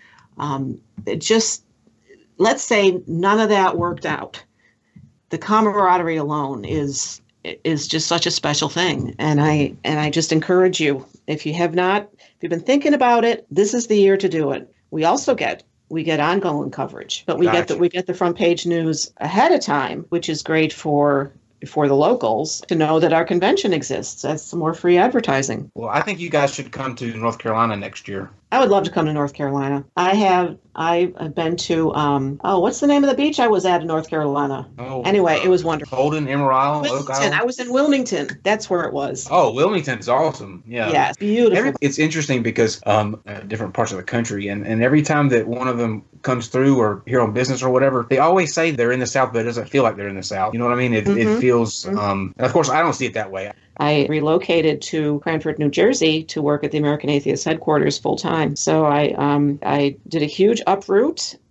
Let's say none of that worked out. The camaraderie alone is just such a special thing. And I just encourage you, if you've been thinking about it, this is the year to do it. We also get ongoing coverage, but we Gotcha. get the front page news ahead of time, which is great for the locals to know that our convention exists. That's some more free advertising. Well, I think you guys should come to North Carolina next year. I would love to come to North Carolina. I've been to what's the name of the beach I was at in North Carolina? Oh, Anyway, it was wonderful. Holden, Emerald Isle, Oak Wilmington. Island. I was in Wilmington. That's where it was. Oh, Wilmington's awesome. Yeah. Yeah, it's beautiful. It's interesting because different parts of the country, and every time that one of them comes through or here on business or whatever, they always say they're in the South, but it doesn't feel like they're in the South. You know what I mean? It feels, and of course, I don't see it that way. I relocated to Cranford, New Jersey to work at the American Atheist headquarters full time. So I did a huge uproot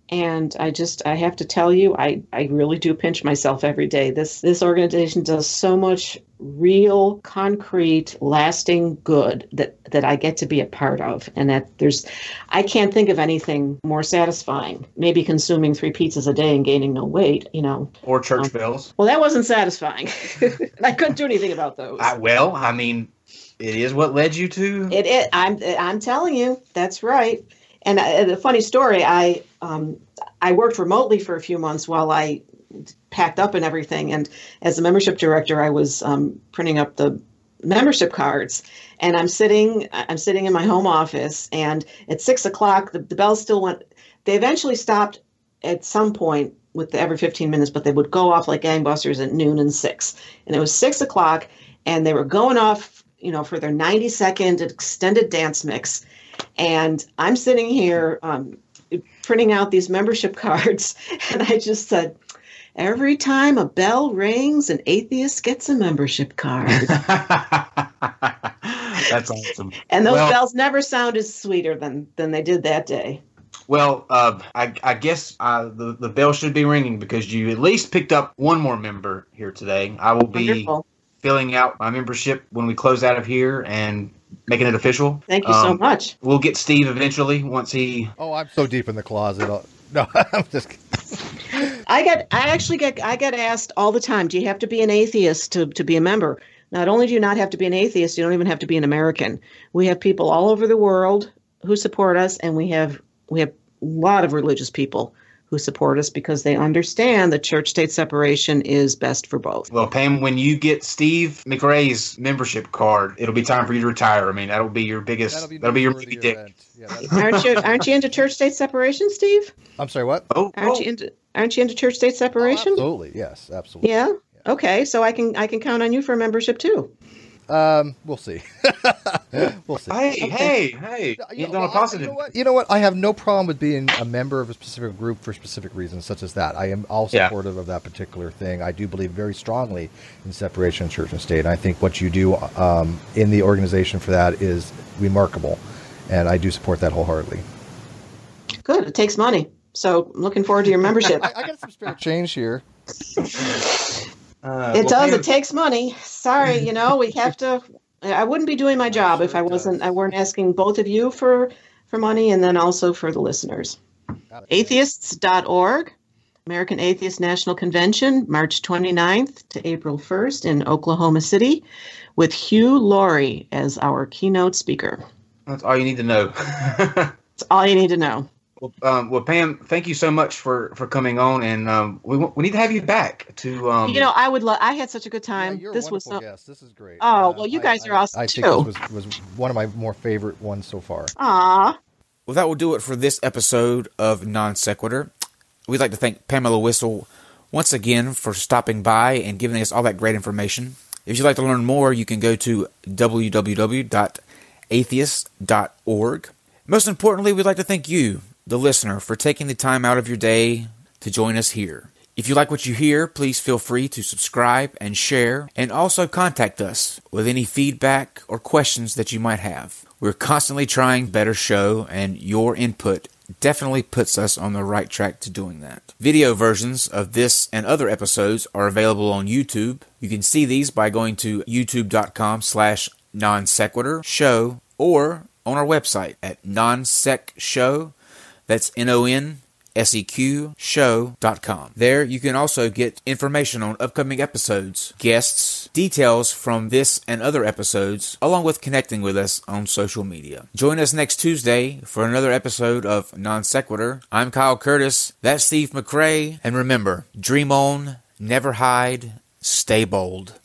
And I have to tell you, I really do pinch myself every day. This organization does so much real, concrete, lasting good that I get to be a part of. And I can't think of anything more satisfying. Maybe consuming 3 pizzas a day and gaining no weight, Or church bells. Well, that wasn't satisfying. I couldn't do anything about those. It is what led you to. I'm telling you, that's right. And the funny story, I worked remotely for a few months while I packed up and everything. And as a membership director, I was printing up the membership cards. And I'm sitting in my home office. And at 6 o'clock, the bells still went. They eventually stopped at some point with every 15 minutes, but they would go off like gangbusters at noon and 6. And it was 6 o'clock, and they were going off, for their 90-second extended dance mix. And I'm sitting here printing out these membership cards, and I just said, every time a bell rings, an atheist gets a membership card. That's awesome. And those bells never sounded sweeter than they did that day. Well, I guess the bell should be ringing because you at least picked up one more member here today. I will be Wonderful. Filling out my membership when we close out of here and making it official. Thank you so much. We'll get Steve eventually once he... Oh, I'm so deep in the closet. No, I'm just kidding. I get asked all the time, do you have to be an atheist to be a member? Not only do you not have to be an atheist, you don't even have to be an American. We have people all over the world who support us, and we have a lot of religious people who support us because they understand that church-state separation is best for both. Well, Pam, when you get Steve McRae's membership card, it'll be time for you to retire. I mean, that'll be your biggest, that'll be your big dick. Yeah, aren't you into church-state separation, Steve? I'm sorry, what? Aren't you into church-state separation? Oh, absolutely, yes, absolutely. Yeah? Okay, so I can count on you for a membership too. We'll see. We'll see. Hey! You've done a positive. You know what? I have no problem with being a member of a specific group for specific reasons, such as that. I am all supportive of that particular thing. I do believe very strongly in separation of church and state. And I think what you do in the organization for that is remarkable, and I do support that wholeheartedly. Good. It takes money, so I'm looking forward to your membership. I got some spare change here. It does. It takes money. Sorry, we have to. I wouldn't be doing my job if I weren't asking both of you for money, and then also for the listeners. Atheists.org, American Atheist National Convention, March 29th to April 1st in Oklahoma City, with Hugh Laurie as our keynote speaker. That's all you need to know. That's all you need to know. Well, Pam, thank you so much for coming on, and we need to have you back to. I would love. I had such a good time. Yeah, this was so. Guest. This is great. Oh well, you guys are awesome I too. think this was one of my more favorite ones so far. Aw. Well, that will do it for this episode of Non Sequitur. We'd like to thank Pamela Whistle once again for stopping by and giving us all that great information. If you'd like to learn more, you can go to www.atheist.org. Most importantly, we'd like to thank you, the listener, for taking the time out of your day to join us here. If you like what you hear, please feel free to subscribe and share, and also contact us with any feedback or questions that you might have. We're constantly trying a better show, and your input definitely puts us on the right track to doing that. Video versions of this and other episodes are available on YouTube. You can see these by going to youtube.com/nonsequitur show or on our website at nonsecshow. That's NONSEQ show.com. There you can also get information on upcoming episodes, guests, details from this and other episodes, along with connecting with us on social media. Join us next Tuesday for another episode of Non Sequitur. I'm Kyle Curtis. That's Steve McRae. And remember, dream on, never hide, stay bold.